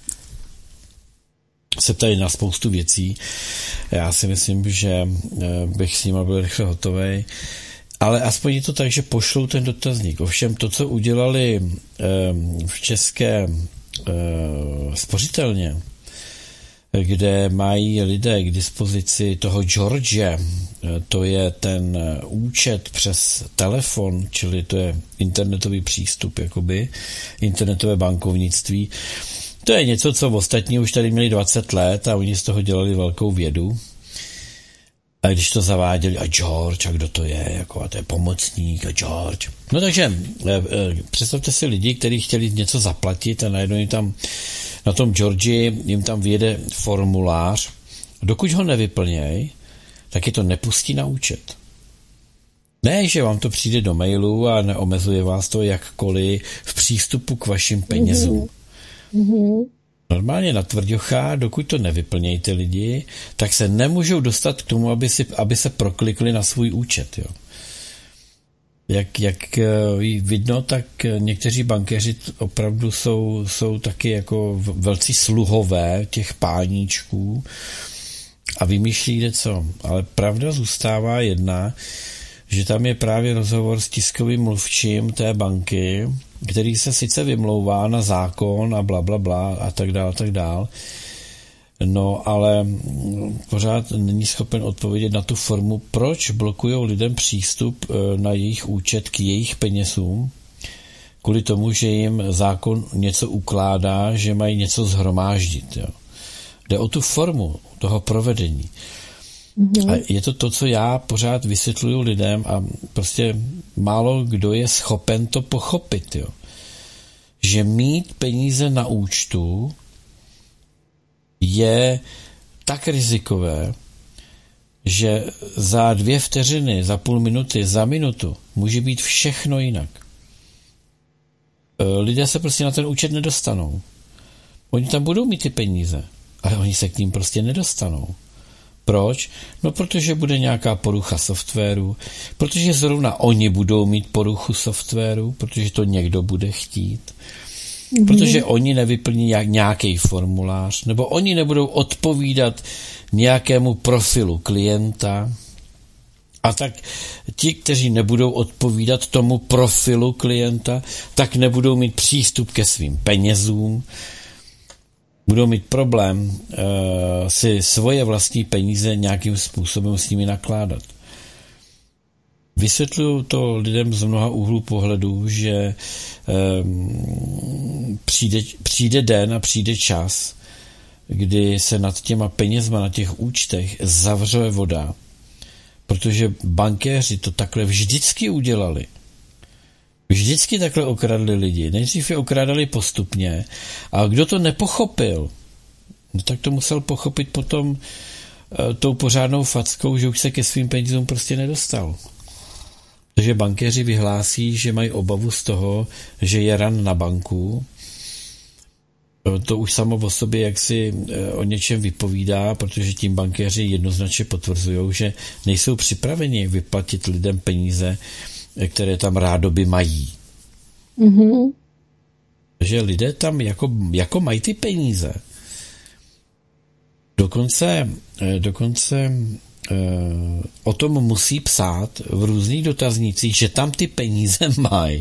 se ptají na spoustu věcí. Já si myslím, že bych s nima byl rychle hotovej. Ale aspoň je to tak, že pošlou ten dotazník. Ovšem to, co udělali v České spořitelně, kde mají lidé k dispozici toho George, to je ten účet přes telefon, čili to je internetový přístup, jakoby internetové bankovnictví. To je něco, co ostatní už tady měli dvacet let a oni z toho dělali velkou vědu. A když to zaváděli, a George, a kdo to je, jako, a to je pomocník, a George. No takže představte si lidi, kteří chtěli něco zaplatit a najednou jim tam na tom Georgii jim tam vyjede formulář. Dokud ho nevyplněj, tak je to nepustí na účet. Ne, že vám to přijde do mailu a neomezuje vás to jakkoliv v přístupu k vašim penězům.
Mm-hmm.
Normálně na tvrďocha, dokud to nevyplnějí ty lidi, tak se nemůžou dostat k tomu, aby, si, aby se proklikli na svůj účet. Jo. Jak, jak vidno, tak někteří bankéři opravdu jsou, jsou taky jako velcí sluhové těch páníčků a vymýšlí kde co. Ale pravda zůstává jedna, že tam je právě rozhovor s tiskovým mluvčím té banky, který se sice vymlouvá na zákon a bla, bla, bla a tak dál, tak dál, no ale pořád není schopen odpovědět na tu formu, proč blokují lidem přístup na jejich účet k jejich penězům, kvůli tomu, že jim zákon něco ukládá, že mají něco zhromáždit. Jo. Jde o tu formu toho provedení. Mm-hmm. A je to to, co já pořád vysvětluju lidem a prostě málo kdo je schopen to pochopit. Jo. Že mít peníze na účtu je tak rizikové, že za dvě vteřiny, za půl minuty, za minutu může být všechno jinak. Lidé se prostě na ten účet nedostanou. Oni tam budou mít ty peníze, ale oni se k ním prostě nedostanou. Proč? No, protože bude nějaká porucha softwaru, protože zrovna oni budou mít poruchu softwaru, protože to někdo bude chtít, mm-hmm. protože oni nevyplní nějaký formulář, nebo oni nebudou odpovídat nějakému profilu klienta. A tak ti, kteří nebudou odpovídat tomu profilu klienta, tak nebudou mít přístup ke svým penězům, budou mít problém uh, si svoje vlastní peníze nějakým způsobem s nimi nakládat. Vysvětluju to lidem z mnoha úhlů pohledu, že um, přijde, přijde den a přijde čas, kdy se nad těma penězma na těch účtech zavře voda, protože bankéři to takhle vždycky udělali. Vždycky takhle okradli lidi. Nejdřív je okrádali postupně a kdo to nepochopil, no tak to musel pochopit potom uh, tou pořádnou fackou, že už se ke svým penězům prostě nedostal. Takže bankéři vyhlásí, že mají obavu z toho, že je ran na banku. To už samo o sobě jaksi o něčem vypovídá, protože tím bankéři jednoznačně potvrzují, že nejsou připraveni vyplatit lidem peníze, které tam rádoby mají. Mm-hmm. Takže lidé tam jako, jako mají ty peníze. Dokonce, dokonce uh, o tom musí psát v různých dotaznících, že tam ty peníze mají.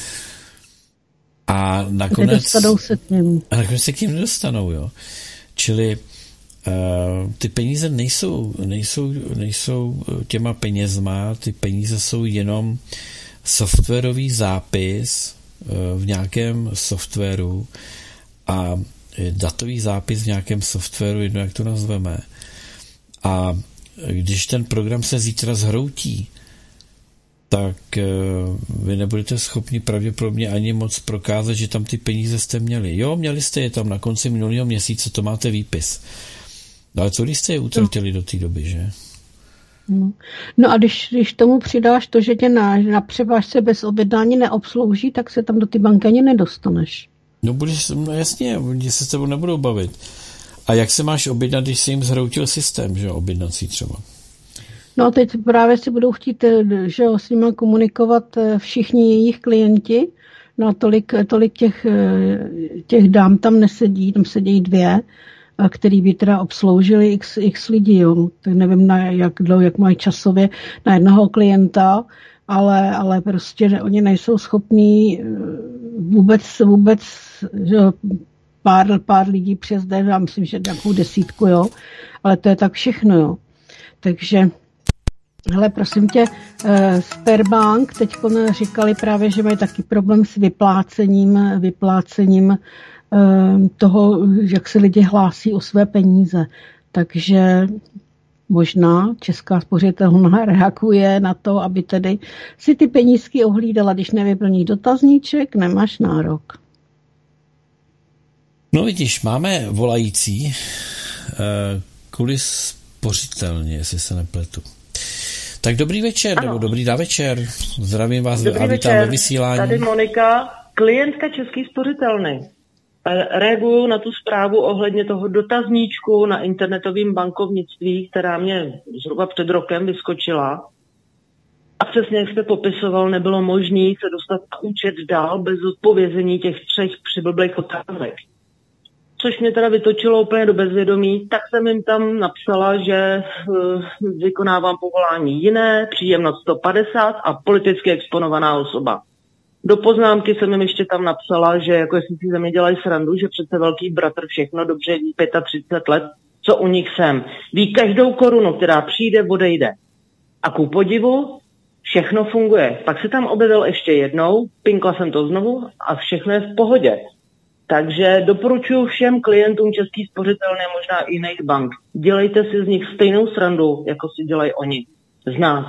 A nakonec,
nedostanou se k ním.
A nakonec se k ním nedostanou, jo. Čili uh, ty peníze nejsou, nejsou, nejsou těma penězma, ty peníze jsou jenom softwarový zápis uh, v nějakém softwaru a datový zápis v nějakém softwaru, jedno jak to nazveme. A když ten program se zítra zhroutí, tak vy nebudete schopni pravděpodobně ani moc prokázat, že tam ty peníze jste měli. Jo, měli jste je tam na konci minulého měsíce, to máte výpis. No ale co když jste je utratili no. do té doby, že?
No, no a když, když tomu přidáš to, že tě na, na převážce bez objednání neobslouží, tak se tam do ty banky ani nedostaneš.
No budeš, no jasně, oni se s tebou nebudou bavit. A jak se máš objednat, když se jim zhroutil systém, že objednací třeba?
No teď právě si budou chtít, že jo, s nimi komunikovat všichni jejich klienti, no a tolik, tolik těch, těch dám tam nesedí, tam sedí dvě, který by teda obsloužili x, x lidí, jo. Tak nevím, na jak dlouho, jak mají časově na jednoho klienta, ale, ale prostě oni nejsou schopní vůbec, vůbec, že pár, pár lidí přes den, já myslím, že nějakou desítku, jo, ale to je tak všechno, jo. Takže hele, prosím tě, Sberbank teď říkali právě, že mají taky problém s vyplácením, vyplácením toho, jak se lidi hlásí o své peníze. Takže možná Česká spořitelna reaguje na to, aby tedy si ty penízky ohlídala, když nevyplní dotazníček, nemáš nárok.
No vidíš, máme volající kvůli spořitelně, jestli se nepletu. Tak dobrý večer, ano. nebo dobrý dá večer. Zdravím vás dobrý a vítám ve vysílání.
Tady Monika, klientka České spořitelny. Reaguju na tu zprávu ohledně toho dotazníčku na internetovém bankovnictví, která mě zhruba před rokem vyskočila. A přesně jak jste popisoval, nebylo možné se dostat na účet dál bez odpovězení těch třech přiblblých otázek. což mě teda vytočilo úplně do bezvědomí, tak jsem jim tam napsala, že uh, vykonávám povolání jiné, příjem nad sto padesát a politicky exponovaná osoba. Do poznámky jsem jim ještě tam napsala, že jako jestli si ze mě dělají srandu, že přece velký bratr všechno dobře ví třicet pět let, co u nich jsem. Ví každou korunu, která přijde, odejde. A ku podivu, všechno funguje. Pak se tam objevil ještě jednou, pinkla jsem to znovu a všechno je v pohodě. Takže doporučuji všem klientům Český spořitelny, možná i jiných bank. Dělejte si z nich stejnou srandu, jako si dělají oni. Z nás.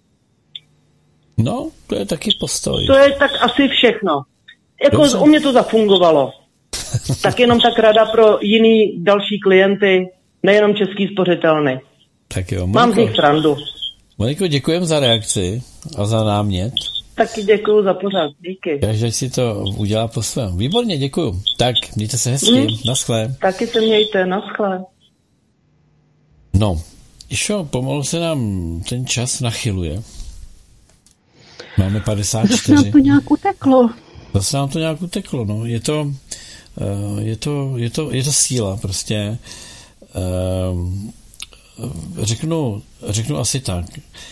No, to je taky postoj.
To je tak asi všechno. Jako
Dobře.
U mě to zafungovalo. Tak jenom tak rada pro jiný další klienty, nejenom Český spořitelny.
Tak jo, Moniko,
mám z nich srandu.
Moniko, děkujem za reakci a za námět.
Taky děkuju za pořád, díky.
Každý si to udělá po svém. Výborně, děkuju. Tak, mějte se hezky, mm. naschle.
Taky se mějte, naschle.
No, Išo, pomalu se nám ten čas nachyluje. Máme padesát čtyři.
Zase nám to nějak uteklo.
Zase nám to nějak uteklo, no. Je to, je to, je to, je to síla, prostě. Řeknu, řeknu asi tak.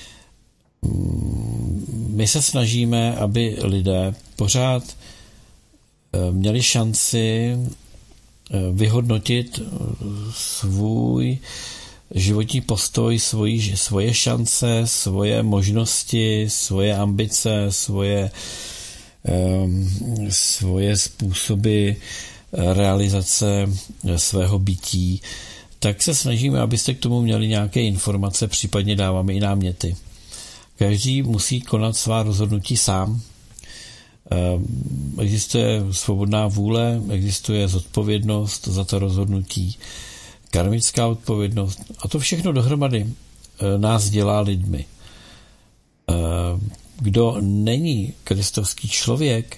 My se snažíme, aby lidé pořád měli šanci vyhodnotit svůj životní postoj, svoji, svoje šance, svoje možnosti, svoje ambice, svoje, um, svoje způsoby realizace svého bytí, tak se snažíme, abyste k tomu měli nějaké informace, případně dáváme i náměty. Každý musí konat svá rozhodnutí sám. Existuje svobodná vůle, existuje zodpovědnost za to rozhodnutí, karmická odpovědnost a to všechno dohromady nás dělá lidmi. Kdo není kristovský člověk,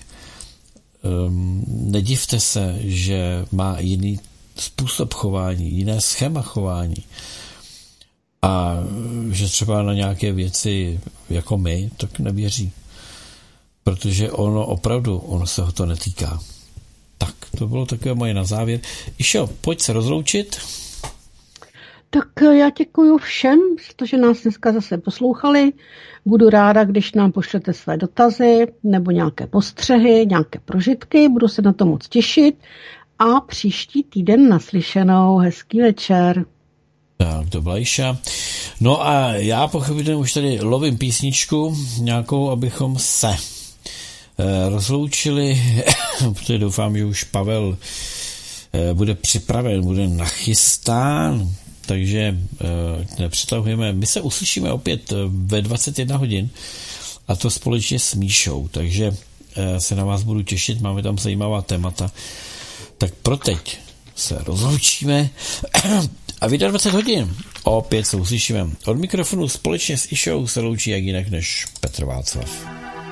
nedivte se, že má jiný způsob chování, jiné schéma chování a že třeba na nějaké věci jako my, tak nevěří. Protože ono opravdu, ono se ho to netýká. Tak, to bylo takové moje na závěr. Išo, pojď se rozloučit.
Tak já děkuju všem, protože nás dneska zase poslouchali. Budu ráda, když nám pošlete své dotazy nebo nějaké postřehy, nějaké prožitky. Budu se na to moc těšit. A příští týden naslyšenou. Hezký večer.
Tak, to byla Iša. No a já pochopitelně už tady lovím písničku nějakou, abychom se eh, rozloučili, protože doufám, že už Pavel eh, bude připraven, bude nachystán, takže eh, nepřetahujeme. My se uslyšíme opět ve dvacet jedna hodin a to společně s Míšou, takže eh, se na vás budu těšit, máme tam zajímavá témata. Tak pro teď se rozloučíme a v dvacet hodin opět se uslyšíme. Od mikrofonu společně s Išou se loučí jak jinak než Petr Václav.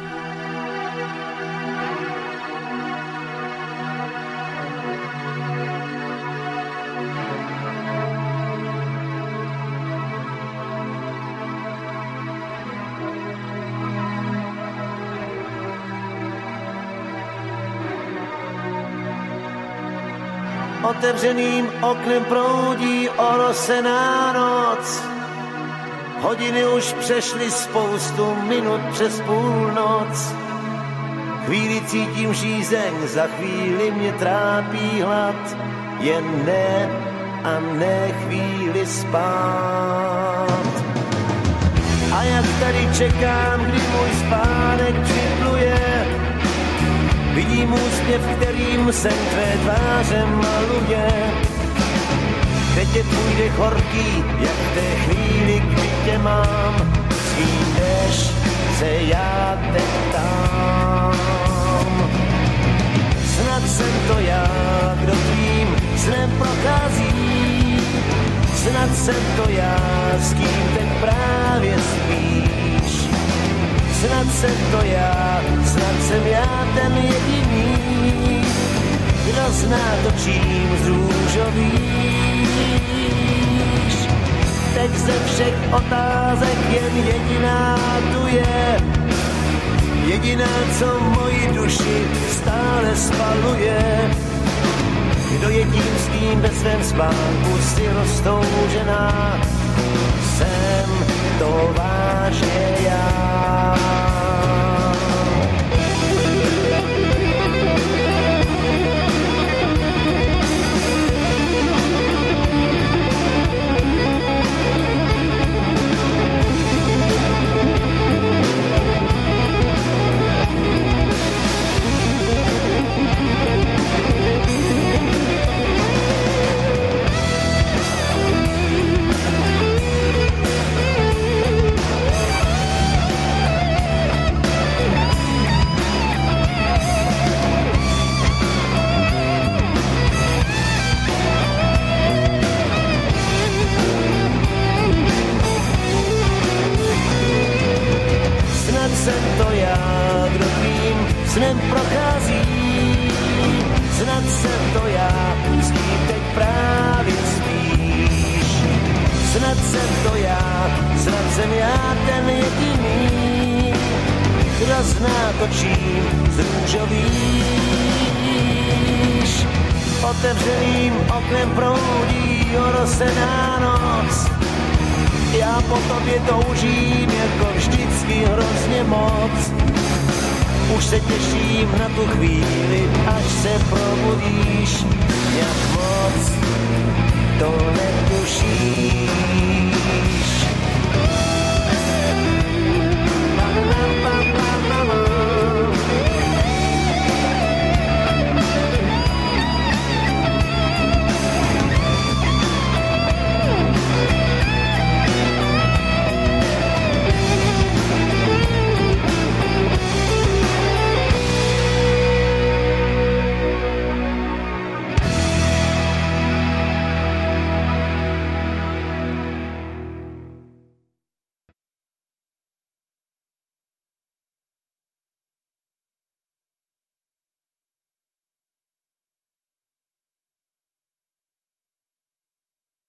Otevřeným oknem proudí orosená noc. Hodiny už přešly spoustu minut přes půlnoc. Chvíli cítím žízeň, za chvíli mě trápí hlad. Jen ne a ne chvíli spát. A jak tady čekám, kdy můj spánek připluje, vidím úsměv, kterým sen tvé tváře maluje. Teď tě půjde horký, jak v té chvíli, kdy tě mám. Svým jdeš, se já teď tam. Snad jsem to já, kdo tvým snem prochází. Snad jsem to já, s kým teď právě spíš. Snad jsem to já, snad jsem já ten jediný, kdo zná to, čím zrůžovíš. Teď ze všech otázek jen jediná tu je, jediná, co moji duši stále spaluje. dojetím svým ve svém spánku si roztoužená. Jsem to vážně já. Jsem to já, kdo tvým snem prochází. Snad jsem to já, s kým teď právě spíš. Snad jsem to já, snad jsem já ten jediný, kdo zná to, čím z růžovíš. Otevřeným oknem proudí orosená noc. Já po tobě toužím jako vždycky hrozně moc. Už se těším na tu chvíli, až se probudíš, jak moc to netušíš.